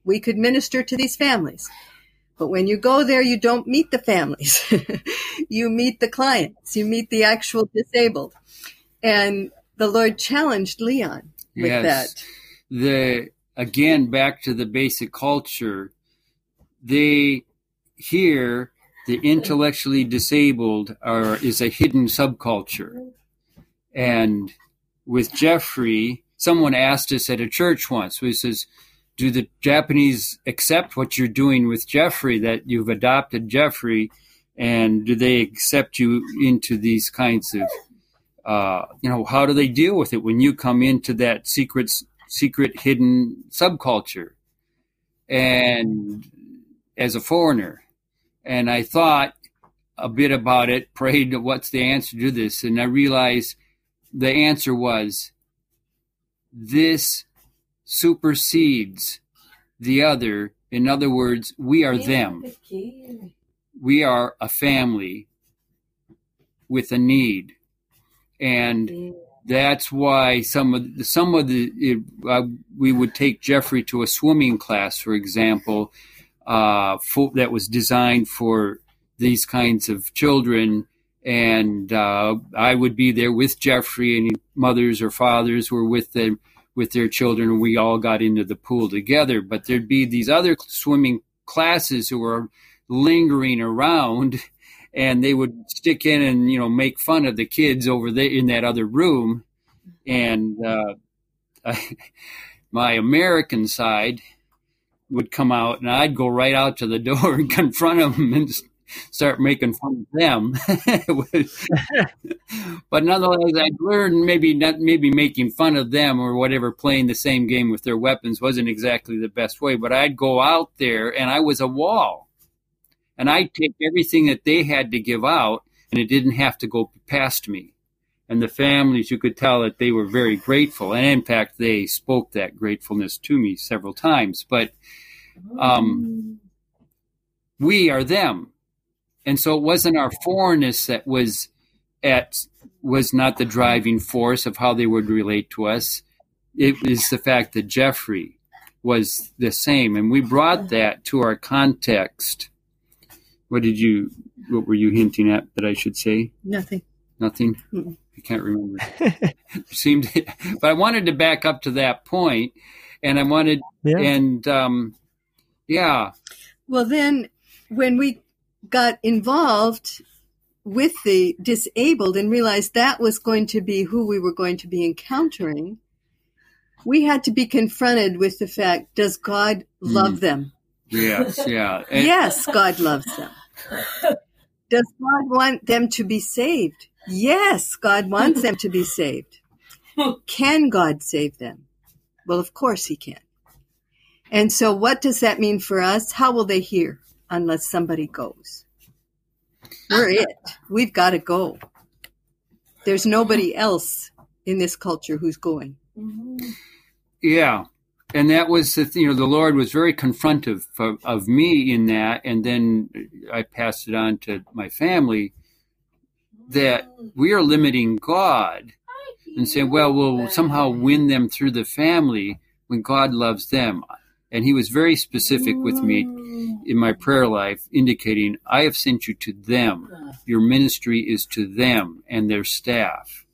we could minister to these families. But when you go there, you don't meet the families. You meet the clients. You meet the actual disabled. And the Lord challenged Leon with yes. that. The again, back to the basic culture, they here the intellectually disabled are is a hidden subculture. And with Jeffrey, someone asked us at a church once, he says, do the Japanese accept what you're doing with Jeffrey, that you've adopted Jeffrey, and do they accept you into these kinds of, uh, you know, how do they deal with it when you come into that secret, secret hidden subculture and as a foreigner? And I thought a bit about it, prayed, what's the answer to this? And I realized the answer was, this supersedes the other. In other words, we are them. We are a family with a need. And that's why some of the, some of the, it, uh, we would take Jeffrey to a swimming class, for example, uh, for, that was designed for these kinds of children. And uh, I would be there with Jeffrey, and mothers or fathers were with them, with their children, and we all got into the pool together. But there'd be these other swimming classes who were lingering around, and they would stick in and, you know, make fun of the kids over there in that other room. And uh, I, my American side would come out, and I'd go right out to the door and confront them and start making fun of them. But nonetheless, I'd learned maybe not maybe making fun of them or whatever, playing the same game with their weapons wasn't exactly the best way. But I'd go out there, and I was a wall, and I'd take everything that they had to give out, and it didn't have to go past me. And the families, you could tell that they were very grateful, and in fact, they spoke that gratefulness to me several times. But um, we are them. And so it wasn't our foreignness that was at was not the driving force of how they would relate to us. It is the fact that Jeffrey was the same, and we brought that to our context. What did you? What were you hinting at that I should say? Nothing. Nothing. Mm-mm. I can't remember. Seemed, but I wanted to back up to that point, and I wanted, yeah. and um, yeah. Well, then when we got involved with the disabled and realized that was going to be who we were going to be encountering, we had to be confronted with the fact, does God love mm. them? Yes, yeah. And yes, God loves them. Does God want them to be saved? Yes, God wants them to be saved. Can God save them? Well, of course he can. And so what does that mean for us? How will they hear unless somebody goes? We're it. We've got to go. There's nobody else in this culture who's going. Yeah. And that was, the, you know, the Lord was very confrontive of, of me in that. And then I passed it on to my family that we are limiting God and saying, well, we'll somehow win them through the family when God loves them. And he was very specific with me in my prayer life, indicating, I have sent you to them. Your ministry is to them and their staff.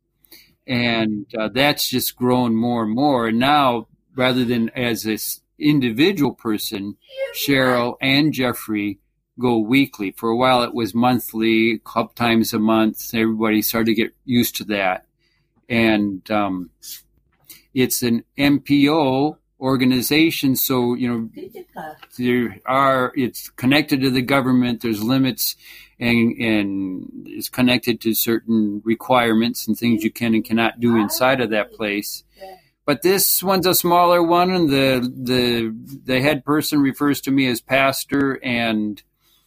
And uh, that's just grown more and more. And now, rather than as this individual person, Cheryl and Jeffrey go weekly. For a while, it was monthly, a couple times a month. Everybody started to get used to that. And um, it's an M P O organization, so, you know, there are, it's connected to the government. There's limits, and and it's connected to certain requirements and things you can and cannot do inside of that place. But this one's a smaller one, and the the the head person refers to me as pastor, and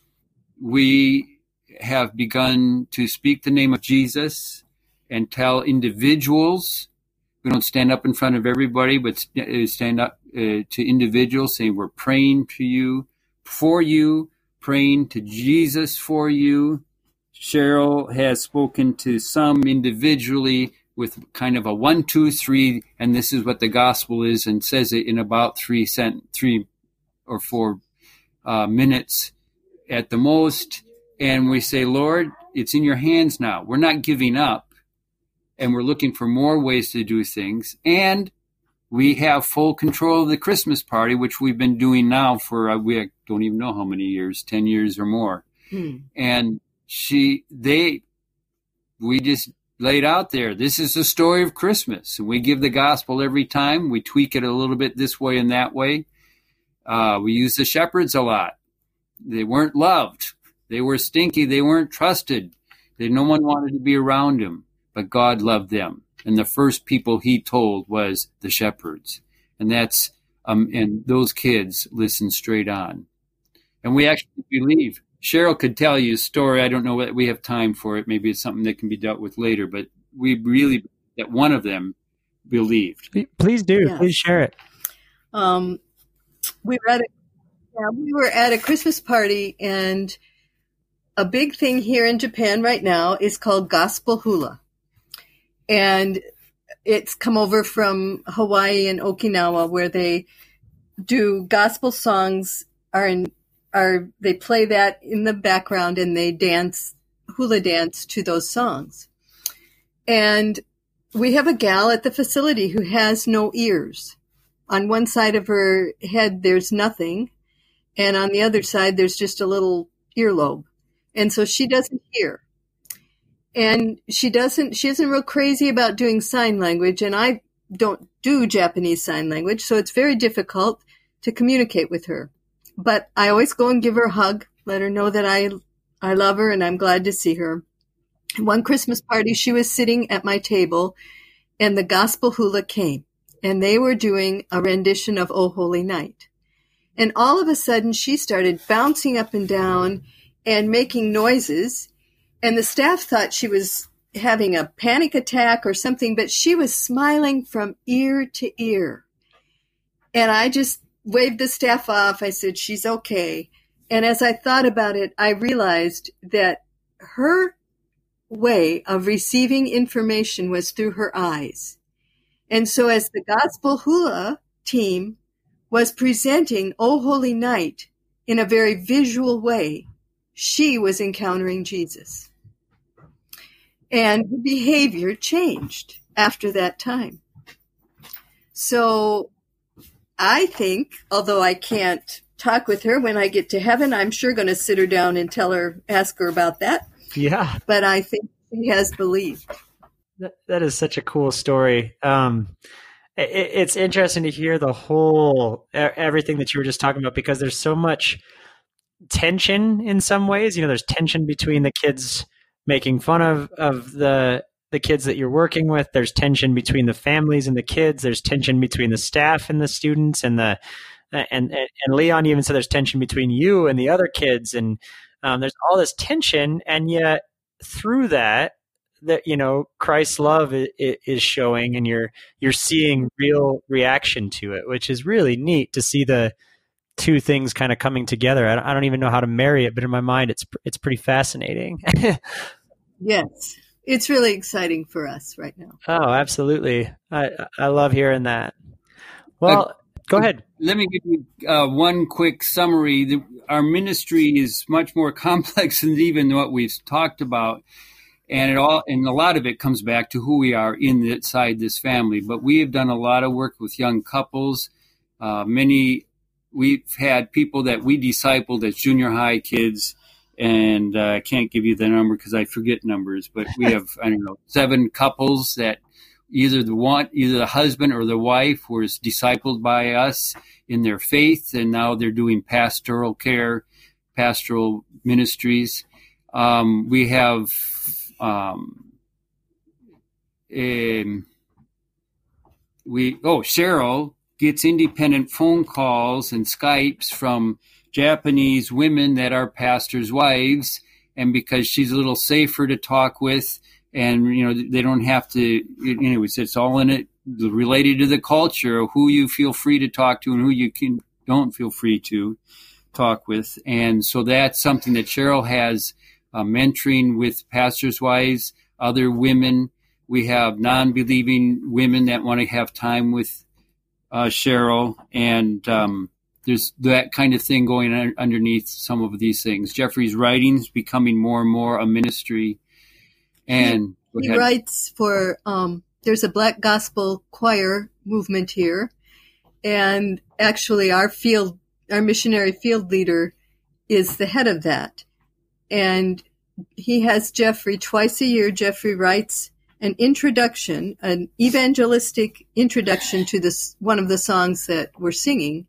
we have begun to speak the name of Jesus and tell individuals. We don't stand up in front of everybody, but stand up uh, to individuals, saying we're praying to you, for you, praying to Jesus for you. Cheryl has spoken to some individually with kind of a one, two, three, and this is what the gospel is, and says it in about three cent, three or four uh, minutes at the most. And we say, Lord, it's in your hands now. We're not giving up, and we're looking for more ways to do things. And we have full control of the Christmas party, which we've been doing now for, uh, we don't even know how many years, ten years or more. Hmm. And she, they, we just laid out there, this is the story of Christmas. And we give the gospel every time. We tweak it a little bit this way and that way. Uh, we use the shepherds a lot. They weren't loved. They were stinky. They weren't trusted. They, no one wanted to be around them, but God loved them. And the first people he told was the shepherds. And that's, um, and those kids listened straight on. And we actually believe, Cheryl could tell you a story. I don't know what we have time for it. Maybe it's something that can be dealt with later, but we really, that one of them believed. Please do. Yes. Please share it. Um, we were at a, yeah, we were at a Christmas party, and a big thing here in Japan right now is called gospel hula. And it's come over from Hawaii and Okinawa, where they do gospel songs, are in, are, they play that in the background, and they dance, hula dance to those songs. And we have a gal at the facility who has no ears. On one side of her head, there's nothing. And on the other side, there's just a little earlobe. And so she doesn't hear. And she doesn't, she isn't real crazy about doing sign language. And I don't do Japanese sign language, so it's very difficult to communicate with her. But I always go and give her a hug, let her know that I, I love her and I'm glad to see her. One Christmas party, she was sitting at my table, and the gospel hula came, and they were doing a rendition of O Holy Night. And all of a sudden, she started bouncing up and down and making noises. And the staff thought she was having a panic attack or something, but she was smiling from ear to ear. And I just waved the staff off. I said, she's okay. And as I thought about it, I realized that her way of receiving information was through her eyes. And so as the gospel hula team was presenting O Holy Night in a very visual way, she was encountering Jesus. And her behavior changed after that time. So I think, although I can't talk with her when I get to heaven, I'm sure going to sit her down and tell her, ask her about that. Yeah. But I think she has believed. That, that is such a cool story. Um, it, it's interesting to hear the whole, everything that you were just talking about, because there's so much tension in some ways. You know, there's tension between the kids making fun of, of the the kids that you're working with. There's tension between the families and the kids. There's tension between the staff and the students, and the and and, and Leon even said there's tension between you and the other kids, and um, there's all this tension, and yet through that, that you know Christ's love is, is showing, and you're you're seeing real reaction to it, which is really neat to see the two things kind of coming together. I don't, I don't even know how to marry it, but in my mind, it's it's pretty fascinating. Yes, it's really exciting for us right now. Oh, absolutely! I I love hearing that. Well, uh, go ahead. Let me give you uh, one quick summary. The, our ministry is much more complex than even what we've talked about, and it all and a lot of it comes back to who we are inside this family. But we have done a lot of work with young couples. Uh, many we've had people that we discipled as junior high kids. And uh, I can't give you the number because I forget numbers, but we have, I don't know, seven couples that either the one, either the husband or the wife was discipled by us in their faith, and now they're doing pastoral care, pastoral ministries. Um, we have um, um, we oh Cheryl gets independent phone calls and Skypes from Japanese women that are pastors' wives, and because she's a little safer to talk with, and you know they don't have to. Anyways, it's all in it related to the culture of who you feel free to talk to and who you can don't feel free to talk with, and so that's something that Cheryl has uh, mentoring with pastors' wives, other women. We have non-believing women that want to have time with uh, Cheryl, and um, there's that kind of thing going on underneath some of these things. Jeffrey's writing's becoming more and more a ministry. And he, he writes for, um, there's a Black Gospel Choir movement here. And actually our field, our missionary field leader is the head of that. And he has Jeffrey twice a year. Jeffrey writes an introduction, an evangelistic introduction to this, one of the songs that we're singing.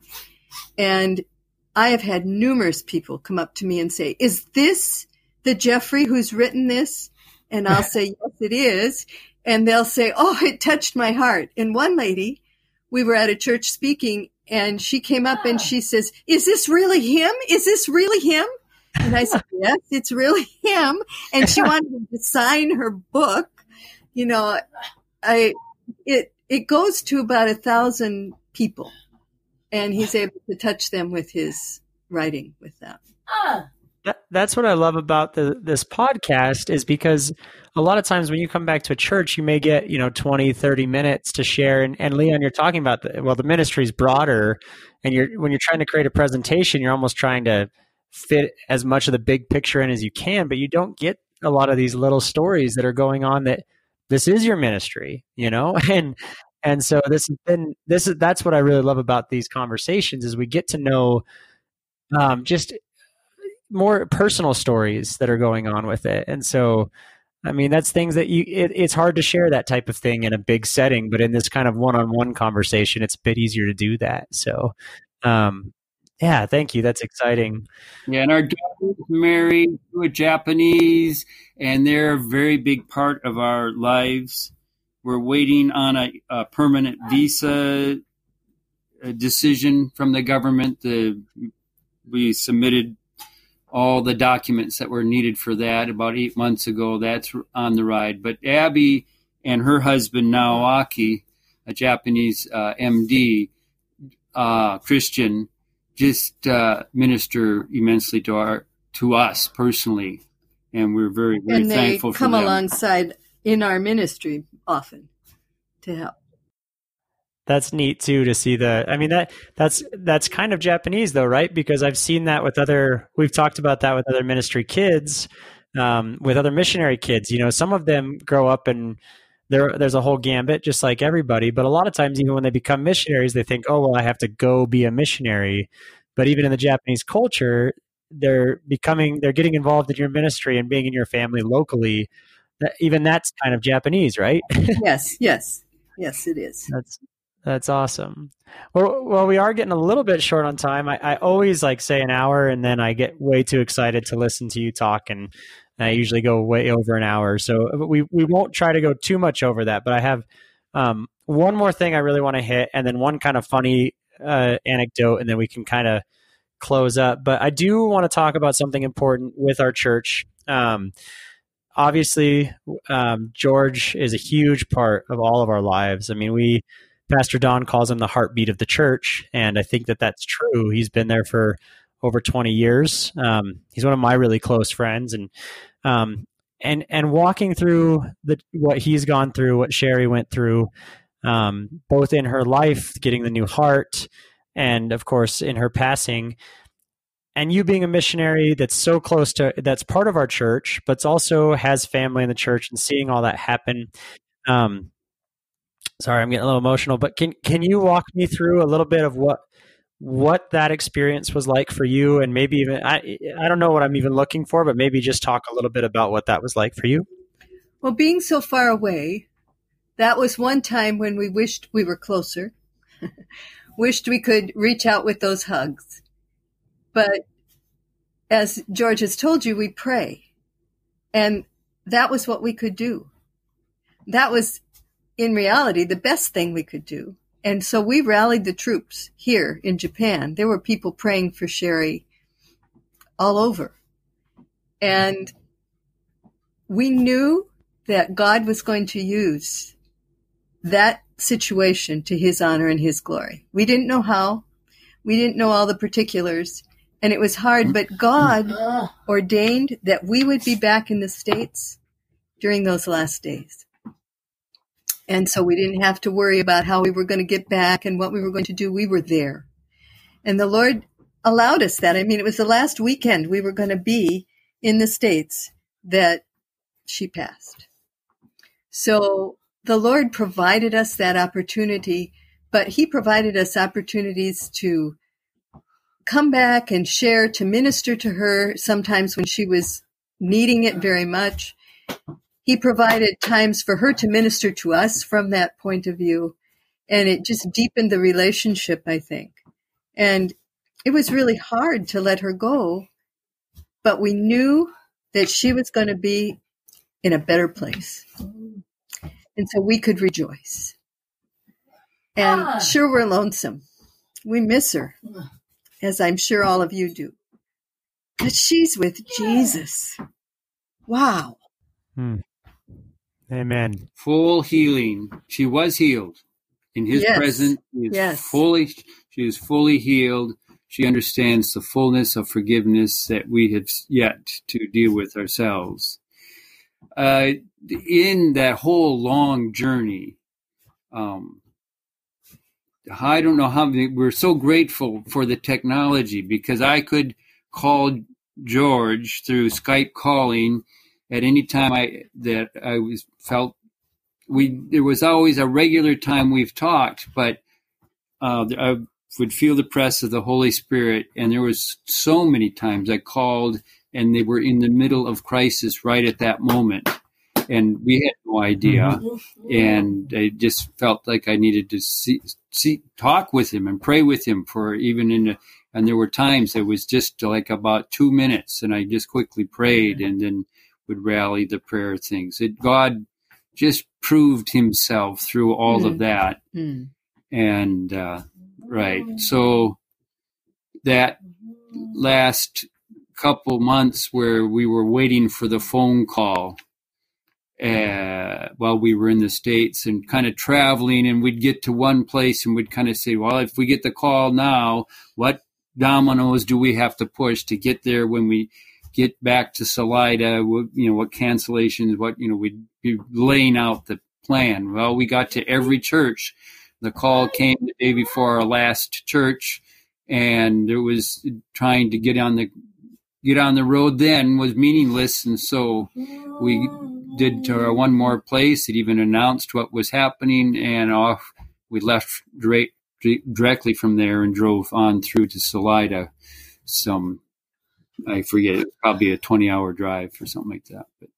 And I have had numerous people come up to me and say, is this the Jeffrey who's written this? And I'll say, yes, it is. And they'll say, oh, it touched my heart. And one lady, we were at a church speaking, and she came up and she says, is this really him? Is this really him? And I said, yes, it's really him. And she wanted him to sign her book. You know, I, it, it goes to about a thousand people, and he's able to touch them with his writing with that. That, that's what I love about the, this podcast, is because a lot of times when you come back to a church, you may get, you know, twenty, thirty minutes to share. And, and Leon, you're talking about, the, well, the ministry is broader, and you're, when you're trying to create a presentation, you're almost trying to fit as much of the big picture in as you can, but you don't get a lot of these little stories that are going on that this is your ministry, you know? And, and so this has been, this is, that's what I really love about these conversations, is we get to know um, just more personal stories that are going on with it. And so, I mean, that's things that you, it, it's hard to share that type of thing in a big setting, but in this kind of one-on-one conversation, it's a bit easier to do that. So, um, yeah, thank you. That's exciting. Yeah, and our daughter's married to a Japanese, and they're a very big part of our lives. We're waiting on a, a permanent visa a decision from the government. The, we submitted all the documents that were needed for that about eight months ago. That's on the ride. But Abby and her husband, Naoaki, a Japanese uh, M D, uh, Christian, just uh, minister immensely to our to us personally, and we're very very and thankful they for come them. alongside in our ministry often to help. That's neat too, to see the, I mean, that that's, that's kind of Japanese though, right? Because I've seen that with other, we've talked about that with other ministry kids, um, with other missionary kids. You know, some of them grow up and there, there's a whole gambit just like everybody, but a lot of times even when they become missionaries, they think, oh, well, I have to go be a missionary. But even in the Japanese culture, they're becoming, they're getting involved in your ministry and being in your family locally. That, even that's kind of Japanese, right? Yes, yes, yes, it is. That's, That's awesome. Well, well, we are getting a little bit short on time. I, I always like say an hour, and then I get way too excited to listen to you talk, and I usually go way over an hour. So we we won't try to go too much over that. But I have um, one more thing I really want to hit, and then one kind of funny uh, anecdote, and then we can kind of close up. But I do want to talk about something important with our church. Um, obviously, um, George is a huge part of all of our lives. I mean, we. Pastor Don calls him the heartbeat of the church, and I think that that's true. He's been there for over twenty years. Um, he's one of my really close friends, and um, and and walking through the what he's gone through, what Sherry went through, um, both in her life, getting the new heart, and of course in her passing. And you being a missionary that's so close to, that's part of our church, but also has family in the church, and seeing all that happen. Um, Sorry, I'm getting a little emotional, but can can you walk me through a little bit of what what that experience was like for you, and maybe even I I don't know what I'm even looking for, but maybe just talk a little bit about what that was like for you. Well, being so far away, that was one time when we wished we were closer, wished we could reach out with those hugs. But as George has told you, we pray, and that was what we could do. That was, in reality, the best thing we could do. And so we rallied the troops here in Japan. There were people praying for Sherry all over. And we knew that God was going to use that situation to his honor and his glory. We didn't know how. We didn't know all the particulars. And it was hard, but God ordained that we would be back in the States during those last days. And so we didn't have to worry about how we were going to get back and what we were going to do. We were there. And the Lord allowed us that. I mean, it was the last weekend we were going to be in the States that she passed. So the Lord provided us that opportunity, but he provided us opportunities to come back and share, to minister to her sometimes when she was needing it very much. He provided times for her to minister to us from that point of view. And it just deepened the relationship, I think. And it was really hard to let her go, but we knew that she was going to be in a better place. And so we could rejoice. And ah. sure, we're lonesome. We miss her, as I'm sure all of you do. But she's with yeah. Jesus. Wow. Hmm. Amen. Full healing. She was healed. In his yes. presence, she is yes. fully, she is fully healed. She understands the fullness of forgiveness that we have yet to deal with ourselves. Uh, in that whole long journey, um, I don't know how many, we're so grateful for the technology, because I could call George through Skype calling at any time I that I was felt we there was always a regular time we've talked, but uh, I would feel the press of the Holy Spirit, and there was so many times I called and they were in the middle of crisis right at that moment, and we had no idea, mm-hmm. and I just felt like I needed to see, see talk with him and pray with him for even in the, and there were times it was just like about two minutes, and I just quickly prayed and then would rally the prayer things. It, God just proved himself through all mm. of that. Mm. And, uh, right. So that last couple months where we were waiting for the phone call, uh, while we were in the States and kind of traveling, and we'd get to one place and we'd kind of say, well, if we get the call now, what dominoes do we have to push to get there when we get back to Salida? You know, what cancellations, what, you know, we'd be laying out the plan. Well, we got to every church. The call came the day before our last church, and it was trying to get on the, get on the road then was meaningless. And so we did to our one more place. It even announced what was happening, and off we left direct, directly from there and drove on through to Salida. Some, I forget, it was probably a twenty hour drive or something like that. But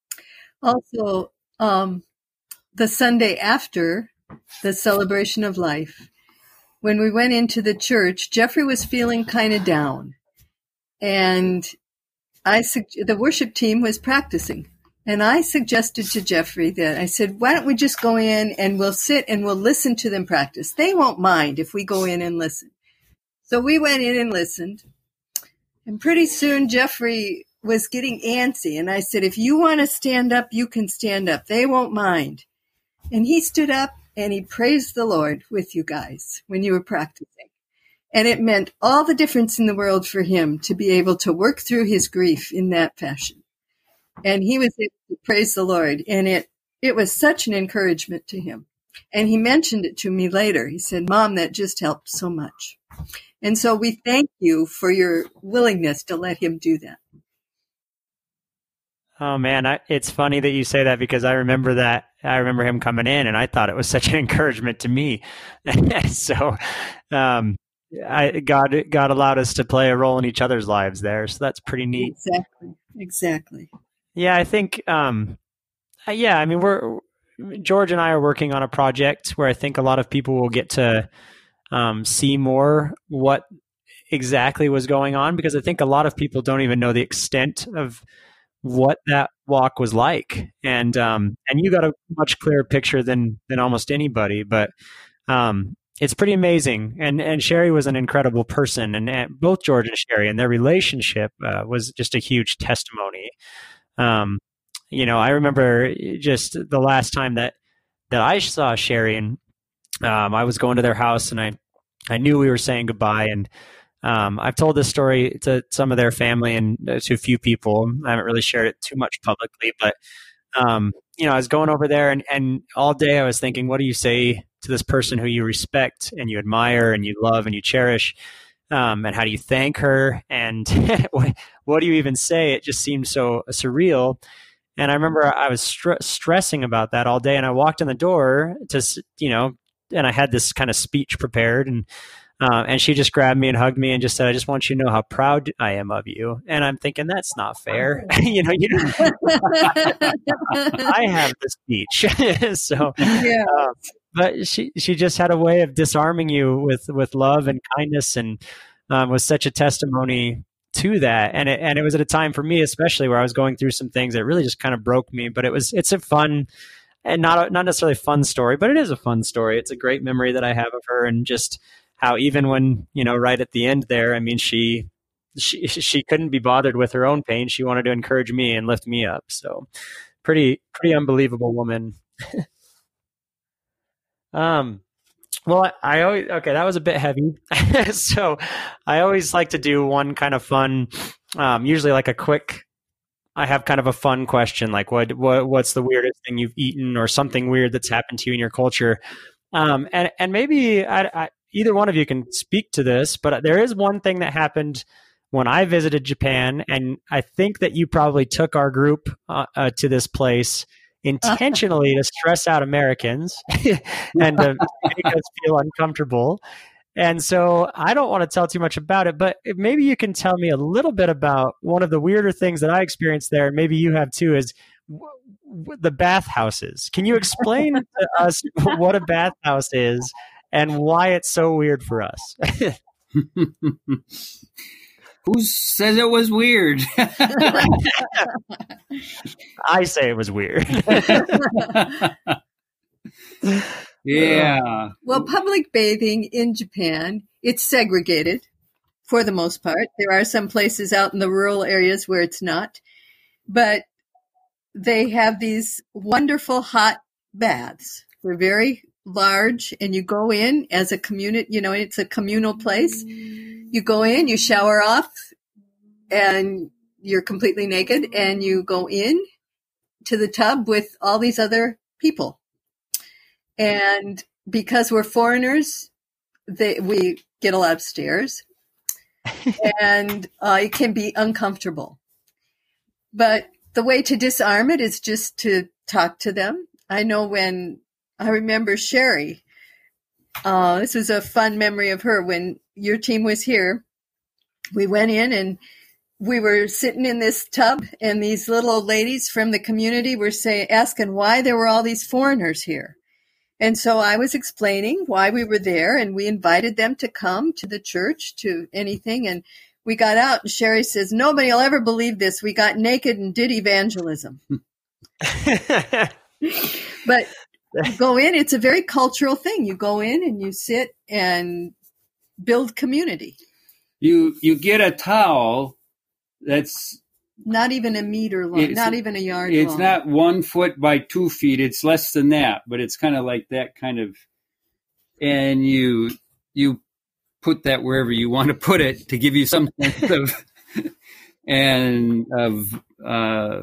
also, um, the Sunday after the celebration of life, when we went into the church, Jeffrey was feeling kind of down, and I the worship team was practicing, and I suggested to Jeffrey that I said, why don't we just go in and we'll sit and we'll listen to them practice. They won't mind if we go in and listen. So we went in and listened. And pretty soon Jeffrey was getting antsy. And I said, if you want to stand up, you can stand up. They won't mind. And he stood up and he praised the Lord with you guys when you were practicing. And it meant all the difference in the world for him to be able to work through his grief in that fashion. And he was able to praise the Lord. And it, it was such an encouragement to him. And he mentioned it to me later. He said, Mom, that just helped so much. And so we thank you for your willingness to let him do that. Oh man, I, it's funny that you say that, because I remember that. I remember him coming in, and I thought it was such an encouragement to me. so, um, I, God, God allowed us to play a role in each other's lives there. So that's pretty neat. Exactly. Exactly. Yeah, I think. Um, yeah, I mean, we're George and I are working on a project where I think a lot of people will get to um, see more what exactly was going on, because I think a lot of people don't even know the extent of what that walk was like. And um, and you got a much clearer picture than than almost anybody, but um, it's pretty amazing. And and Sherry was an incredible person, and, and both George and Sherry and their relationship uh, was just a huge testimony. Um, you know, I remember just the last time that that I saw Sherry, and um, I was going to their house, and I I knew we were saying goodbye, and Um, I've told this story to some of their family and to a few people. I haven't really shared it too much publicly, but, um, you know, I was going over there, and, and all day I was thinking, what do you say to this person who you respect and you admire and you love and you cherish? Um, and how do you thank her? And what, what do you even say? It just seemed so surreal. And I remember I was str- stressing about that all day. And I walked in the door to, you know, and I had this kind of speech prepared. And uh, and she just grabbed me and hugged me and just said, "I just want you to know how proud I am of you." And I'm thinking, that's not fair. you know, you know, I have the speech. so, yeah. uh, but she, she just had a way of disarming you with, with love and kindness, and um, was such a testimony to that. And it, and it was at a time for me, especially, where I was going through some things that really just kind of broke me, but it was, it's a fun and not, a, not necessarily a fun story, but it is a fun story. It's a great memory that I have of her, and just how even when, you know, right at the end there, I mean, she, she, she couldn't be bothered with her own pain. She wanted to encourage me and lift me up. So pretty, pretty unbelievable woman. um, Well, I, I always, okay, that was a bit heavy. so I always like to do one kind of fun, um, usually like a quick, I have kind of a fun question, like what, what, what's the weirdest thing you've eaten, or something weird that's happened to you in your culture? Um, and, and maybe I, I, either one of you can speak to this, but there is one thing that happened when I visited Japan, and I think that you probably took our group uh, uh, to this place intentionally to stress out Americans and to make us feel uncomfortable. And so I don't want to tell too much about it, but maybe you can tell me a little bit about one of the weirder things that I experienced there, and maybe you have too, is w- w- the bathhouses. Can you explain to us what a bathhouse is and why it's so weird for us? Who says it was weird? I say it was weird. yeah. Well, public bathing in Japan, it's segregated for the most part. There are some places out in the rural areas where it's not, but they have these wonderful hot baths. They're very large, and you go in as a community, you know, it's a communal place. You go in, you shower off, and you're completely naked, and you go in to the tub with all these other people. And because we're foreigners, they, we get a lot of stares, and uh, it can be uncomfortable. But the way to disarm it is just to talk to them. I know when I remember Sherry, uh, this was a fun memory of her. When your team was here, we went in and we were sitting in this tub, and these little old ladies from the community were saying, asking why there were all these foreigners here. And so I was explaining why we were there, and we invited them to come to the church, to anything. And we got out, and Sherry says, "Nobody will ever believe this. We got naked and did evangelism." But you go in, it's a very cultural thing. You go in and you sit and build community. You you get a towel that's not even a meter long, not even a yard it's long. It's not one foot by two feet. It's less than that, but it's kind of like that kind of, and you you put that wherever you want to put it to give you some sense of and of uh,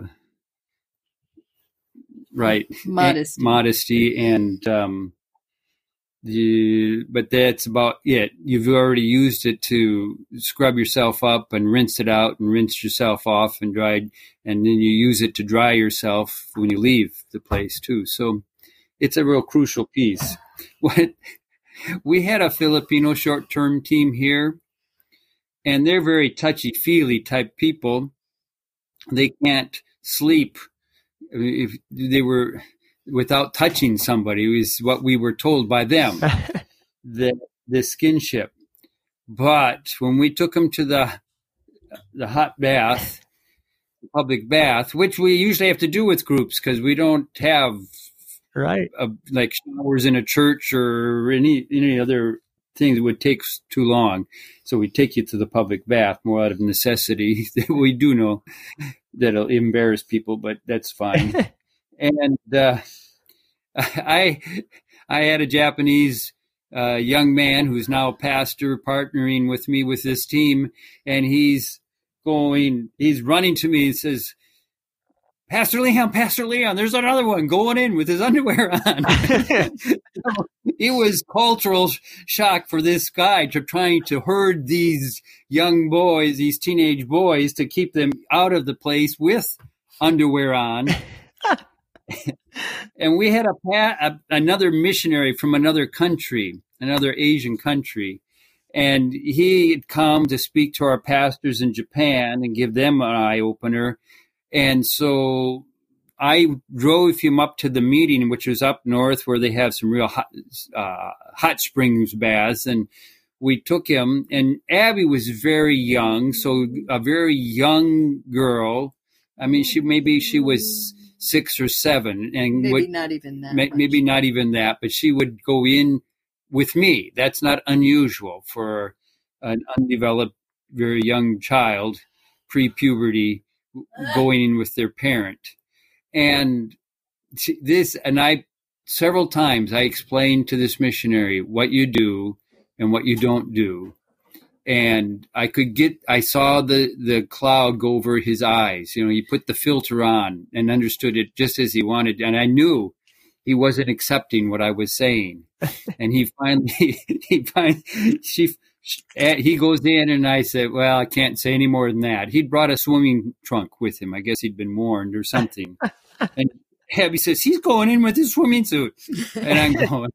right modesty, and, modesty, and um, you, but that's about it. You've already used it to scrub yourself up and rinse it out and rinse yourself off and dried, and then you use it to dry yourself when you leave the place too. So it's a real crucial piece. What we had a Filipino short-term team here, and they're very touchy-feely type people. They can't sleep if they were without touching somebody, is what we were told by them, the the skinship. But when we took them to the the hot bath, the public bath, which we usually have to do with groups because we don't have right a, like showers in a church or any any other thing that would take too long, so we take you to the public bath more out of necessity. We do know that'll embarrass people, but that's fine. And uh, I I had a Japanese uh, young man who's now a pastor partnering with me with this team, and he's going, he's running to me and says, Pastor Leon, Pastor Leon, there's another one going in with his underwear on. It was cultural shock for this guy to trying to herd these young boys, these teenage boys, to keep them out of the place with underwear on. And we had a, a another missionary from another country, another Asian country. And he had come to speak to our pastors in Japan and give them an eye-opener. And so I drove him up to the meeting, which was up north where they have some real hot, uh, hot springs baths. And we took him, and Abby was very young, so a very young girl. I mean, she maybe she was six or seven. and Maybe would, not even that. may, Maybe not even that, but she would go in with me. That's not unusual for an undeveloped, very young child, pre-puberty, going in with their parent. And this, and I, several times I explained to this missionary what you do and what you don't do. And I could get, I saw the, the cloud go over his eyes. You know, he put the filter on and understood it just as he wanted. And I knew he wasn't accepting what I was saying. And he finally, he finally, she, he goes in, and I said, well, I can't say any more than that. He'd brought a swimming trunk with him. I guess he'd been warned or something. And Abby says, he's going in with his swimming suit. And I'm going,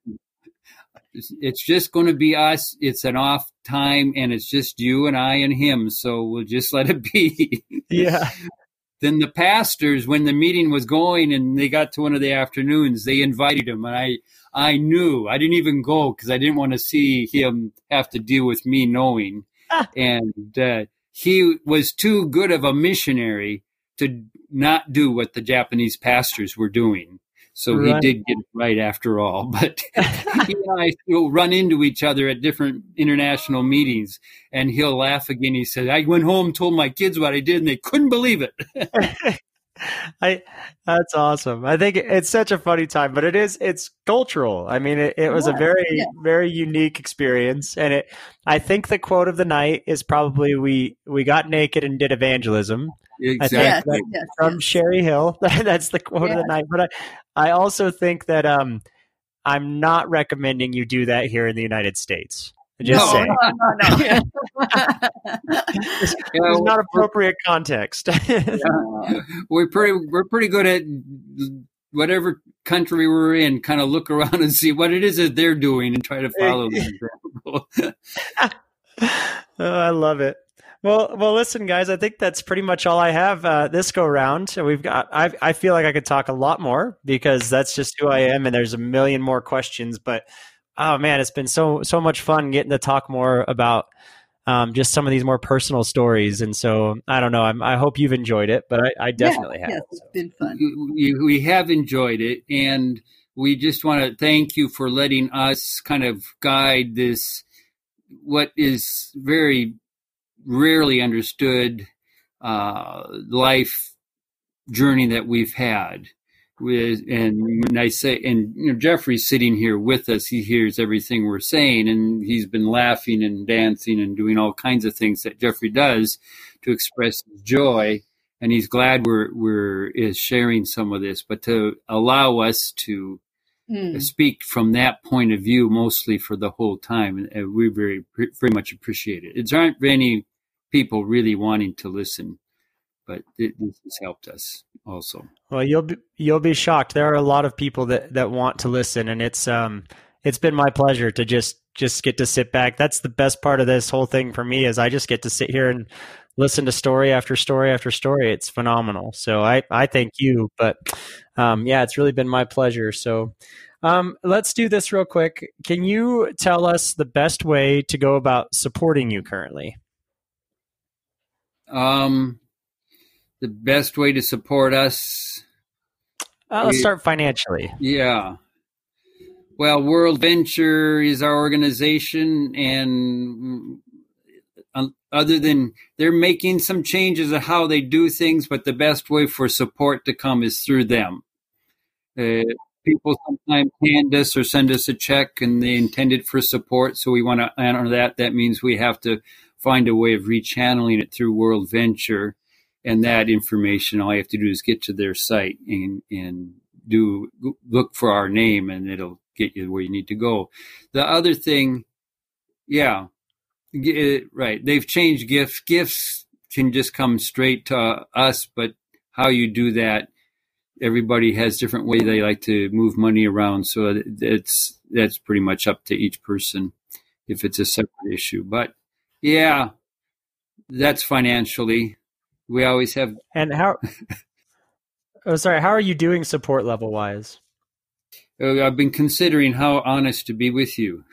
it's just going to be us. It's an off time, and it's just you and I and him. So we'll just let it be. Yeah. Then the pastors, when the meeting was going and they got to one of the afternoons, they invited him. And I, I knew I didn't even go because I didn't want to see him have to deal with me knowing. Ah. And uh, he was too good of a missionary to not do what the Japanese pastors were doing. So right. He did get it right after all. But he and I will run into each other at different international meetings, and he'll laugh again. He said, I went home, told my kids what I did, and they couldn't believe it. I that's awesome. I think it's such a funny time, but it is it's cultural. I mean, it, it was yeah, a very yeah. very unique experience, and it. I think the quote of the night is probably we we got naked and did evangelism. Exactly. I think yes, yes, from yes. Sherry Hill. That's the quote yeah. of the night. But I, I also think that um, I'm not recommending you do that here in the United States. Just no, saying. no, no, no. There's yeah, not appropriate context. Yeah. We're pretty, we're pretty good at whatever country we're in, kind of look around and see what it is that they're doing and try to follow the example. Oh, I love it. Well, well, listen, guys. I think that's pretty much all I have uh, this go round. We've got. I I feel like I could talk a lot more because that's just who I am, and there's a million more questions. But oh man, it's been so so much fun getting to talk more about um, just some of these more personal stories. And so I don't know. I'm, I hope you've enjoyed it, but I, I definitely yeah, have. Yes, it's been fun. We, we have enjoyed it, and we just want to thank you for letting us kind of guide this what is very rarely understood uh, life journey that we've had. With and when I say, and you know, Jeffrey's sitting here with us, he hears everything we're saying, and he's been laughing and dancing and doing all kinds of things that Jeffrey does to express his joy. And he's glad we're we're is sharing some of this, but to allow us to mm. speak from that point of view, mostly for the whole time, and we very very much appreciate it. There aren't many people really wanting to listen, but it, this has helped us also. Well, you'll be you'll be shocked. There are a lot of people that, that want to listen, and it's um it's been my pleasure to just just get to sit back. That's the best part of this whole thing for me is I just get to sit here and listen to story after story after story. It's phenomenal. So I, I thank you. But um, yeah, it's really been my pleasure. So um, let's do this real quick. Can you tell us the best way to go about supporting you currently? Um, the best way to support us. Uh, let's start financially. Yeah. Well, World Venture is our organization, and um, other than they're making some changes of how they do things, but the best way for support to come is through them. Uh, people sometimes hand us or send us a check, and they intend it for support, so we want to honor that. That means we have to find a way of rechanneling it through World Venture. And that information, all you have to do is get to their site and, and do look for our name, and it'll get you where you need to go. The other thing, yeah, it, right. They've changed gifts. Gifts can just come straight to us, but how you do that, everybody has different way they like to move money around. So it's, that's pretty much up to each person if it's a separate issue. But yeah, that's financially. We always have. And how, oh, sorry, how are you doing support level wise? Uh, I've been considering how honest to be with you.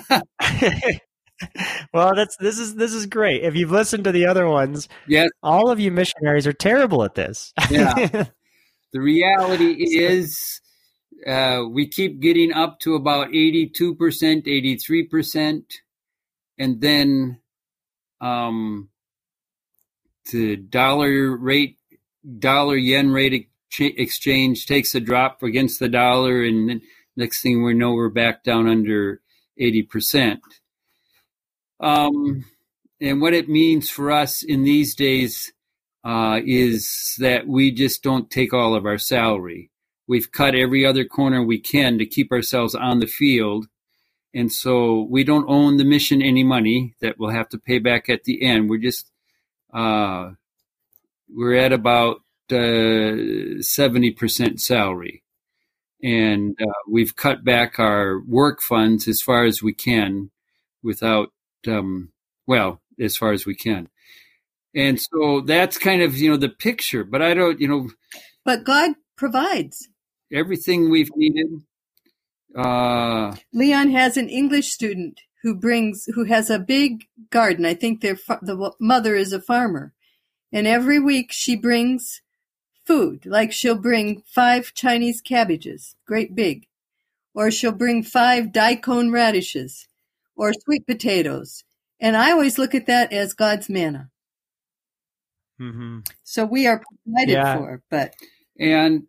Well, that's, this is, this is great. If you've listened to the other ones, yes, all of you missionaries are terrible at this. Yeah. The reality is, uh, we keep getting up to about eighty-two percent, eighty-three percent. And then, um, the dollar rate, dollar yen rate exchange takes a drop against the dollar, and next thing we know, we're back down under eighty percent. Um, and what it means for us in these days uh, is that we just don't take all of our salary. We've cut every other corner we can to keep ourselves on the field. And so we don't own the mission any money that we'll have to pay back at the end. We're just, uh, we're at about uh, seventy percent salary. And uh, we've cut back our work funds as far as we can without, um, well, as far as we can. And so that's kind of, you know, the picture. But I don't, you know. But God provides. Everything we've needed. Uh, Leon has an English student who brings, who has a big garden. I think their the mother is a farmer. And every week she brings food, like she'll bring five Chinese cabbages, great big, or she'll bring five daikon radishes, or sweet potatoes. And I always look at that as God's manna. Mm-hmm. So we are provided yeah. for, but. And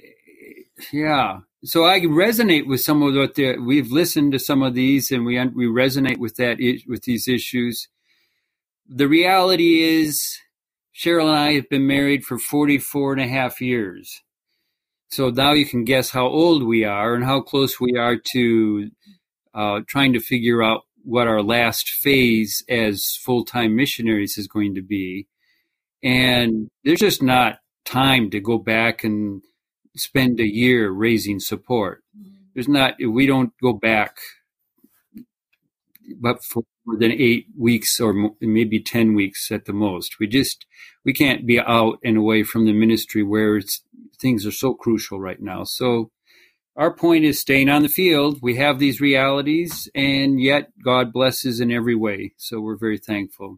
yeah, so I resonate with some of what the, we've listened to some of these, and we we resonate with that, with these issues. The reality is, Cheryl and I have been married for forty-four and a half years. So now you can guess how old we are and how close we are to uh, trying to figure out what our last phase as full-time missionaries is going to be. And there's just not time to go back and spend a year raising support. There's not, we don't go back but for more than eight weeks or maybe ten weeks at the most. We just, we can't be out and away from the ministry where it's, things are so crucial right now. So our point is staying on the field. We have these realities, and yet God blesses in every way. So we're very thankful.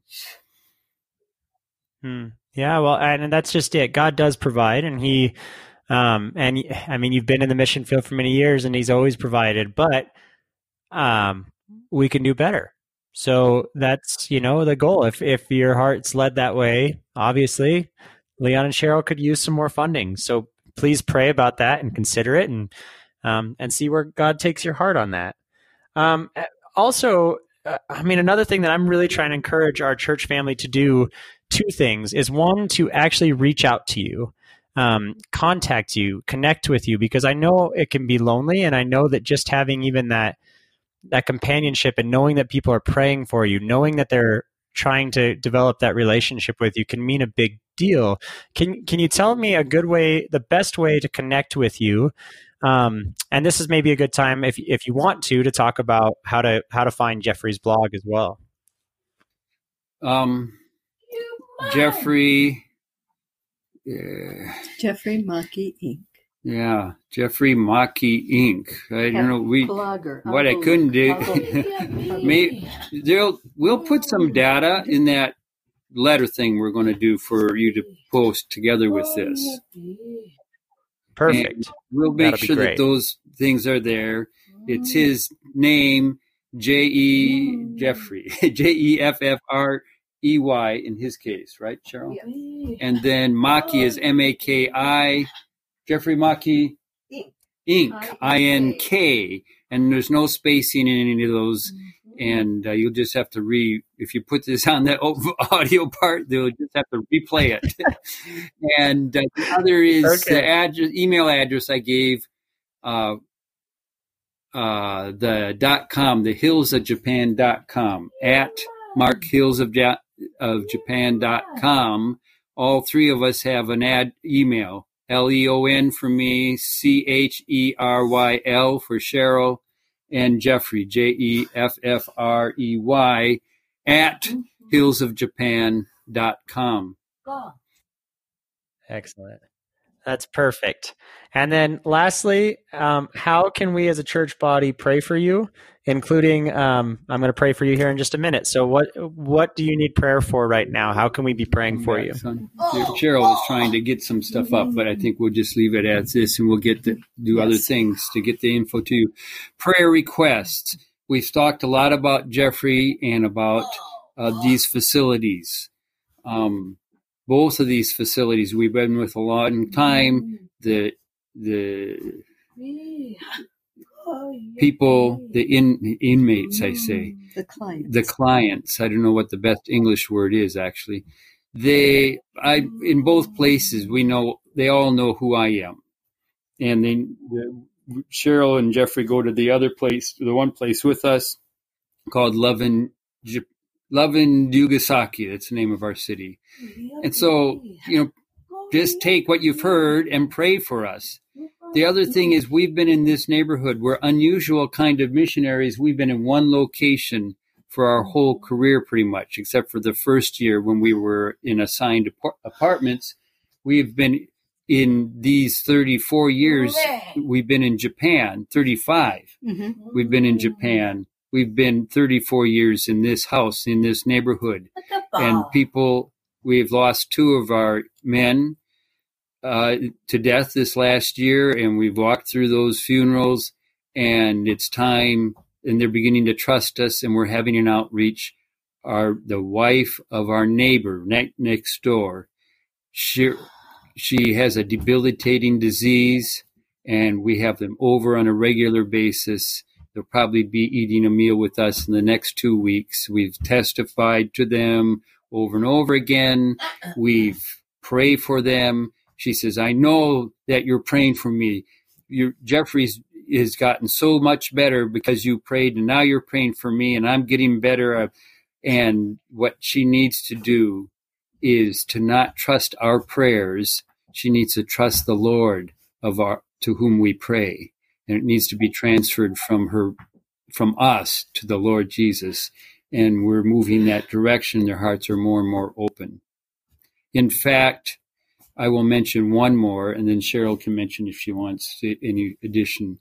Hmm. Yeah, well, and that's just it. God does provide, and he, um, and I mean, you've been in the mission field for many years, and he's always provided, but um, we can do better. So that's, you know, the goal. If if your heart's led that way, obviously, Leon and Cheryl could use some more funding. So please pray about that and consider it, and um, and see where God takes your heart on that. Um, also, uh, I mean, another thing that I'm really trying to encourage our church family to do, two things, is one, to actually reach out to you, um, contact you, connect with you, because I know it can be lonely, and I know that just having even that that companionship and knowing that people are praying for you, knowing that they're trying to develop that relationship with you can mean a big deal. Can can you tell me a good way, the best way to connect with you? Um, and this is maybe a good time, if if you want to, to talk about how to how to find Jeffrey's blog as well. Um, Jeffrey, uh, Jeffrey Maki Incorporated. Yeah, Jeffrey Maki Incorporated. I don't know. We Blogger. what I couldn't do. Maybe they'll we'll put some data in that letter thing we're going to do for you to post together with this. Perfect. And we'll make sure that those things are there. It's his name, J E Jeffrey, J E F F R E Y in his case, right, Cheryl? Yeah. And then Maki is M A K I. Jeffrey Maki Incorporated, I N K, and there's no spacing in any of those. And uh, you'll just have to re, if you put this on the audio part, they'll just have to replay it. And uh, the other is Okay. the address, email address I gave, uh, uh, the dot com, the hills of japan dot com, at mark hills of, ja- of japan dot com. All three of us have an ad email, L E O N for me, C H E R Y L for Cheryl, and Jeffrey, J E F F R E Y, at hills of japan dot com. Excellent. That's perfect. And then lastly, um, how can we as a church body pray for you, including, um, I'm going to pray for you here in just a minute. So what what do you need prayer for right now? How can we be praying for you? Son. Cheryl is trying to get some stuff up, but I think we'll just leave it as this, and we'll get to do other things to get the info to you. Prayer requests. We've talked a lot about Jeffrey and about uh, these facilities. Um, both of these facilities we've been with a long time. The the people, the in the inmates, I say, The clients. the clients. I don't know what the best English word is actually. They, I, in both places, we know they all know who I am, and then the, Cheryl and Jeffrey go to the other place, the one place with us called Lovin Lovin Yugasaki. That's the name of our city. And so, you know, just take what you've heard and pray for us. The other thing is we've been in this neighborhood. We're unusual kind of missionaries. We've been in one location for our whole career pretty much, except for the first year when we were in assigned ap- apartments. We've been in these thirty-four years, we've been in Japan, thirty-five. Mm-hmm. We've been in Japan. We've been thirty-four years in this house, in this neighborhood. And people, we've lost two of our men uh, to death this last year, and we've walked through those funerals, and it's time, and they're beginning to trust us, and we're having an outreach. Our the wife of our neighbor ne- next door, she, she has a debilitating disease, and we have them over on a regular basis. They'll probably be eating a meal with us in the next two weeks. We've testified to them over and over again. We've prayed for them. She says, I know that you're praying for me. Your Jeffrey's has gotten so much better because you prayed, and now you're praying for me, and I'm getting better. And what she needs to do is to not trust our prayers. She needs to trust the Lord of our to whom we pray. And it needs to be transferred from her, from us to the Lord Jesus. And we're moving that direction. Their hearts are more and more open. In fact, I will mention one more, and then Cheryl can mention if she wants any addition.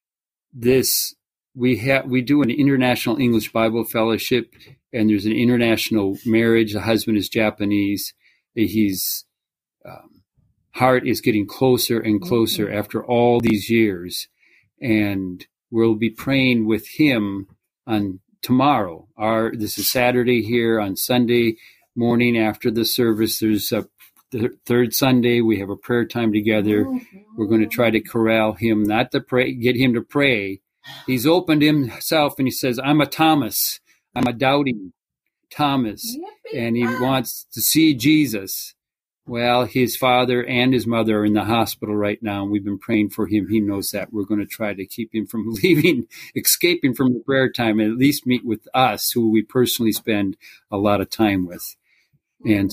This, we have, we do an international English Bible fellowship, and there's an international marriage. The husband is Japanese. His um, heart is getting closer and closer after all these years. And we'll be praying with him on tomorrow. Our this is Saturday here. On Sunday morning after the service, there's a the third Sunday. We have a prayer time together. We're going to try to corral him, not to pray, get him to pray. He's opened himself and he says, "I'm a Thomas. I'm a doubting Thomas," and he wants to see Jesus. Well, his father and his mother are in the hospital right now, and we've been praying for him. He knows that. We're going to try to keep him from leaving, escaping from the prayer time, and at least meet with us, who we personally spend a lot of time with. And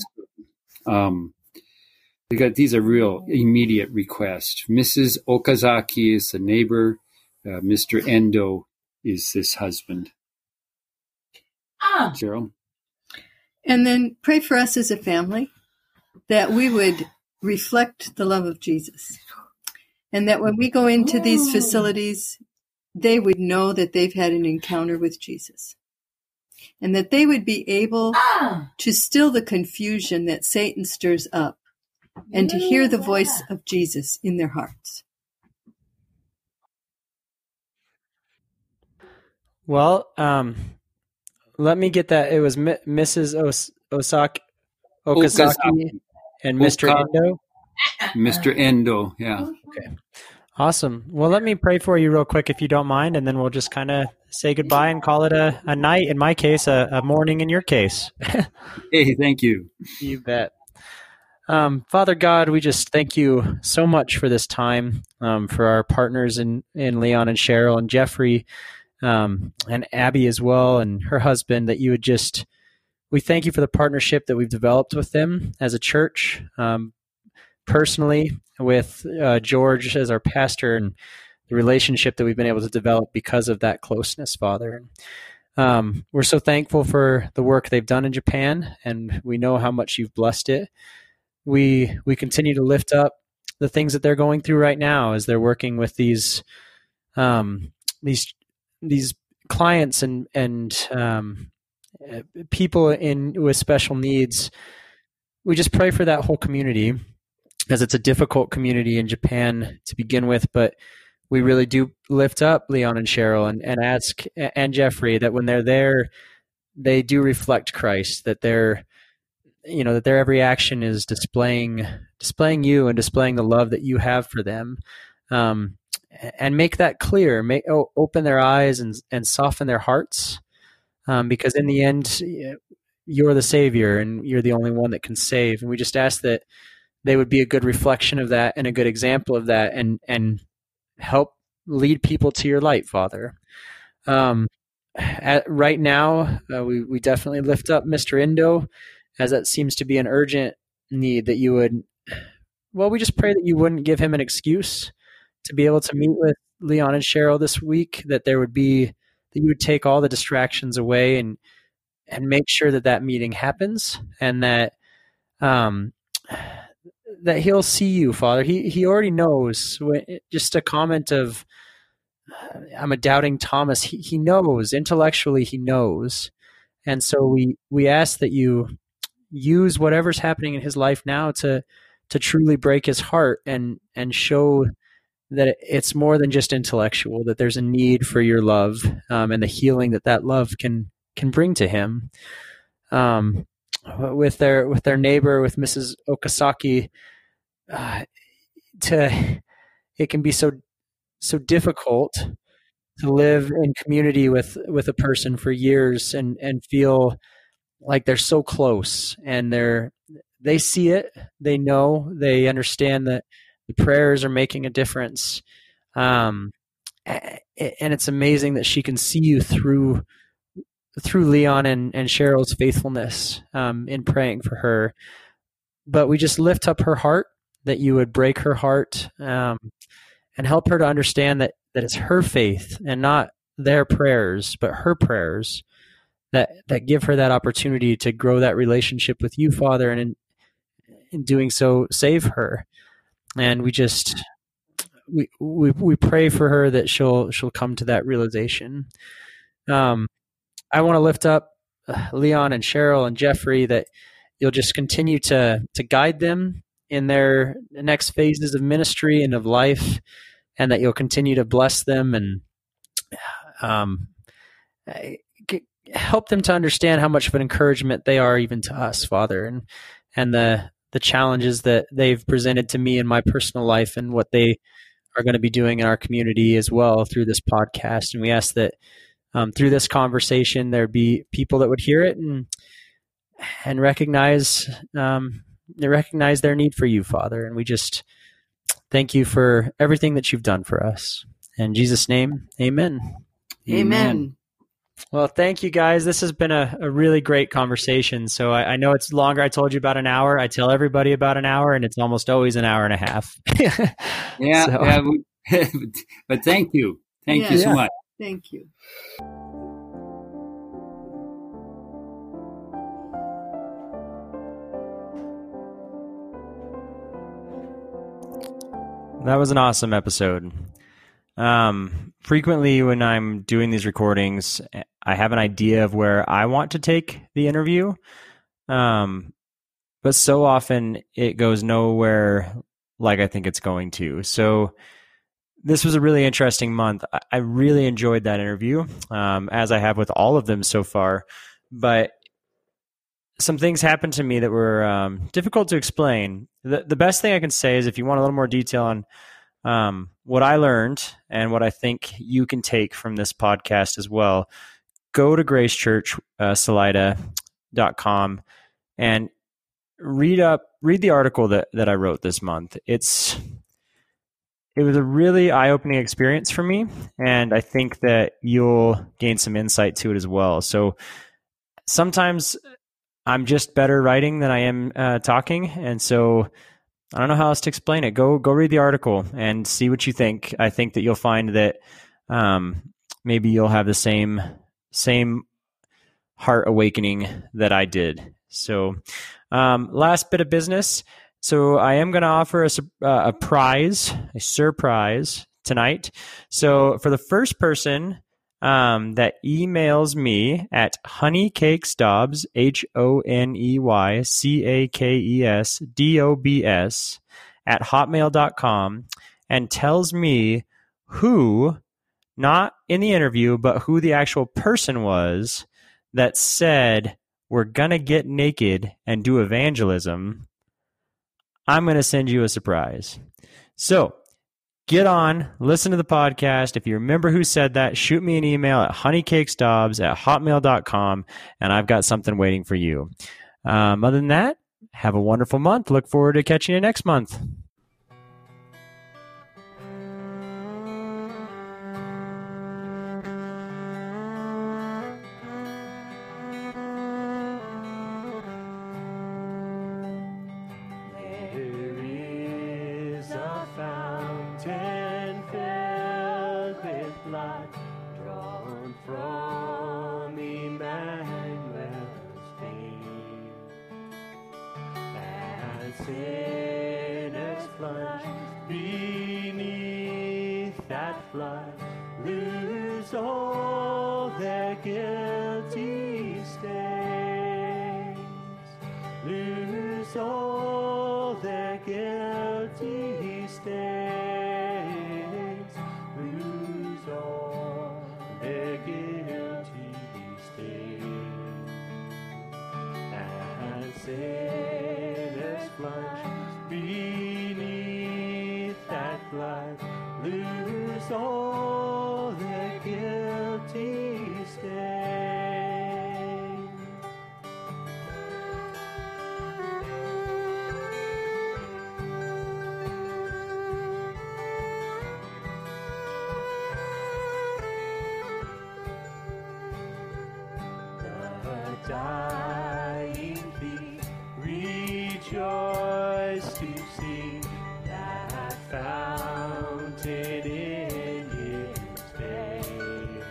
um, we got, these are real immediate requests. Missus Okazaki is the neighbor. Uh, Mister Endo is this husband. Ah. Cheryl? And then pray for us as a family, that we would reflect the love of Jesus. And that when we go into these facilities, they would know that they've had an encounter with Jesus. And that they would be able to still the confusion that Satan stirs up and to hear the voice of Jesus in their hearts. Well, um, let me get that. It was M- Missus Os- Osaki. Okazaki and Mister Oka- Endo? Mister Endo, yeah. Okay. Awesome. Well, let me pray for you real quick, if you don't mind, and then we'll just kind of say goodbye and call it a, a night in my case, a, a morning in your case. Hey, thank you. You bet. Um, Father God, we just thank you so much for this time, um, for our partners in, in Leon and Cheryl and Jeffrey, um, and Abby as well, and her husband, that you would just, we thank you for the partnership that we've developed with them as a church, um, personally with uh, George as our pastor, and the relationship that we've been able to develop because of that closeness, Father. Um, we're so thankful for the work they've done in Japan, and we know how much you've blessed it. We we continue to lift up the things that they're going through right now as they're working with these um, these these clients and and um, people in with special needs. We just pray for that whole community, as it's a difficult community in Japan to begin with, but we really do lift up Leon and Cheryl and, and ask, and Jeffrey, that when they're there, they do reflect Christ, that they're, you know, that their every action is displaying, displaying you and displaying the love that you have for them. Um, and make that clear, make, oh, open their eyes and, and soften their hearts. Um, because in the end, you're the Savior and you're the only one that can save. And we just ask that they would be a good reflection of that and a good example of that, and, and help lead people to your light, Father. Um, at, right now, uh, we, we definitely lift up Mister Indo, as that seems to be an urgent need, that you would, well, we just pray that you wouldn't give him an excuse to be able to meet with Leon and Cheryl this week, that there would be, that you would take all the distractions away and, and make sure that that meeting happens, and that, um, that he'll see you, Father. He he already knows. Just a comment of, I'm a doubting Thomas. He he knows intellectually. He knows, and so we we ask that you use whatever's happening in his life now to to truly break his heart and and show that it's more than just intellectual. That there's a need for your love, um, and the healing that that love can can bring to him. Um, with their with their neighbor, with Missus Okasaki. Uh, to it can be so so difficult to live in community with with a person for years and and feel like they're so close, and they're they see it, they know, they understand that the prayers are making a difference, um and it's amazing that she can see you through through Leon and, and Cheryl's faithfulness, um in praying for her. But we just lift up her heart, that you would break her heart, um, and help her to understand that, that it's her faith and not their prayers, but her prayers that, that give her that opportunity to grow that relationship with you, Father, and in, in doing so, save her. And we just, we, we, we pray for her that she'll, she'll come to that realization. Um, I want to lift up Leon and Cheryl and Jeffrey, that you'll just continue to, to guide them in their next phases of ministry and of life, and that you'll continue to bless them and um, help them to understand how much of an encouragement they are even to us, Father, and and the the challenges that they've presented to me in my personal life, and what they are going to be doing in our community as well through this podcast. And we ask that um, through this conversation, there be people that would hear it and and recognize um, they recognize their need for you, Father. And we just thank you for everything that you've done for us. In Jesus' name, amen. Amen. Well, thank you, guys. This has been a, a really great conversation. So I, I know it's longer. I told you about an hour. I tell everybody about an hour, and it's almost always an hour and a half. yeah, so. yeah we, but thank you. Thank yeah, you so yeah. much. Thank you. That was an awesome episode. Um, frequently when I'm doing these recordings, I have an idea of where I want to take the interview. Um, but so often it goes nowhere like I think it's going to. So this was a really interesting month. I really enjoyed that interview, um, as I have with all of them so far. But some things happened to me that were um, difficult to explain. The, the best thing I can say is, if you want a little more detail on um, what I learned and what I think you can take from this podcast as well, go to grace church salida dot com and read up, read the article that, that I wrote this month. It's, it was a really eye-opening experience for me, and I think that you'll gain some insight to it as well. So sometimes I'm just better writing than I am uh, talking, and so I don't know how else to explain it. Go go read the article and see what you think. I think that you'll find that um, maybe you'll have the same same heart awakening that I did. So um, last bit of business. So I am going to offer a, uh, a prize, a surprise tonight. So for the first person um, that emails me at honeycakesdobbs, H O N E Y C A K E S D O B S, at hotmail dot com and tells me who, not in the interview, but who the actual person was that said, we're going to get naked and do evangelism, I'm going to send you a surprise. So get on, listen to the podcast. If you remember who said that, shoot me an email at honeycakesdobbs at hotmail dot com, and I've got something waiting for you. Um, other than that, have a wonderful month. Look forward to catching you next month. Sinners plunge beneath that flood, lose all their guilty stains, lose all their guilty stains, lose all their guilty stains, and sinners plunge beneath that flood, lose all their guilty stains. The dying thief rejoice to see that fountain in his veins,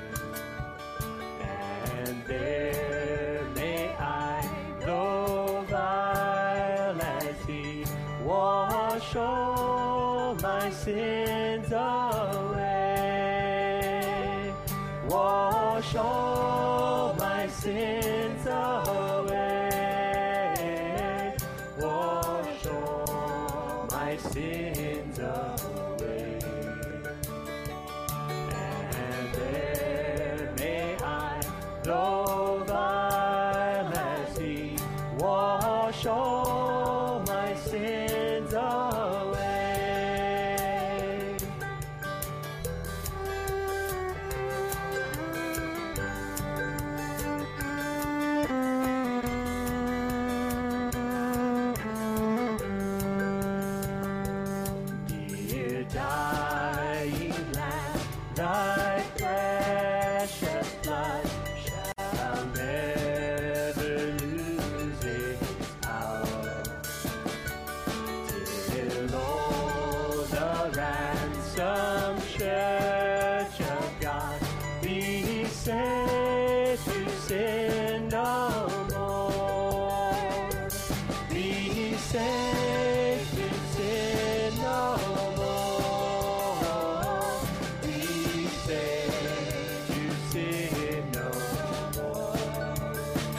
and there may I, though vile as he, wash all my sins away, wash all my sins away, wash all my sins away, and there may I, though vile as he, wash all my sins away. Dear dying Lamb, thy precious blood shall never lose its power, till all the ransomed church of God be saved to sin no more, be saved to sin no more, be saved to sin no more,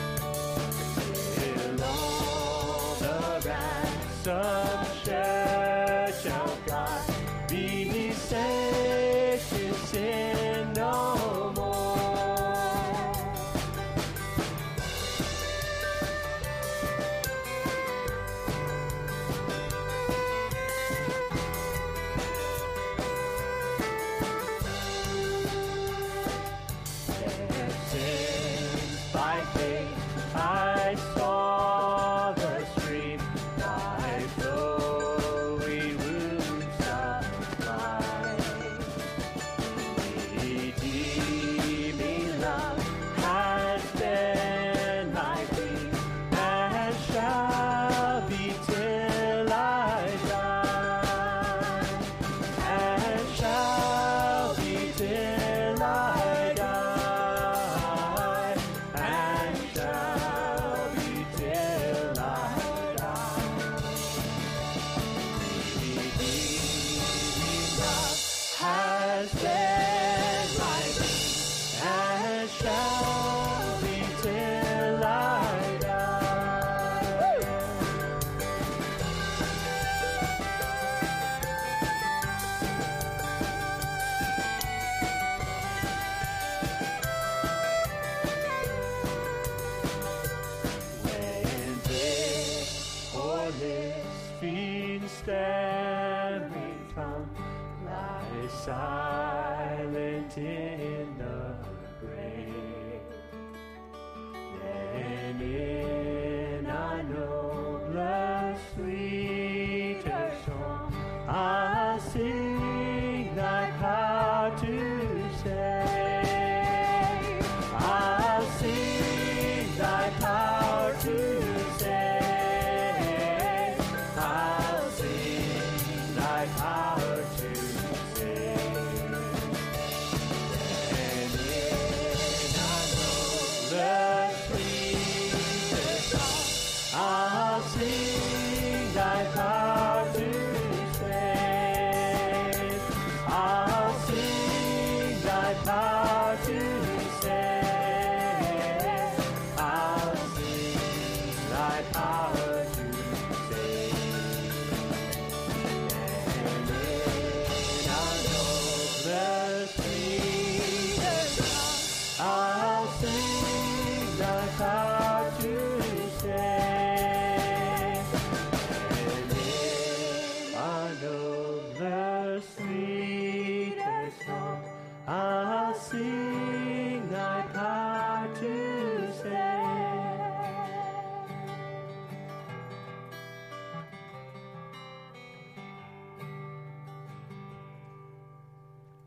till all the ransomed church of God be saved to sin no more. the grave. Then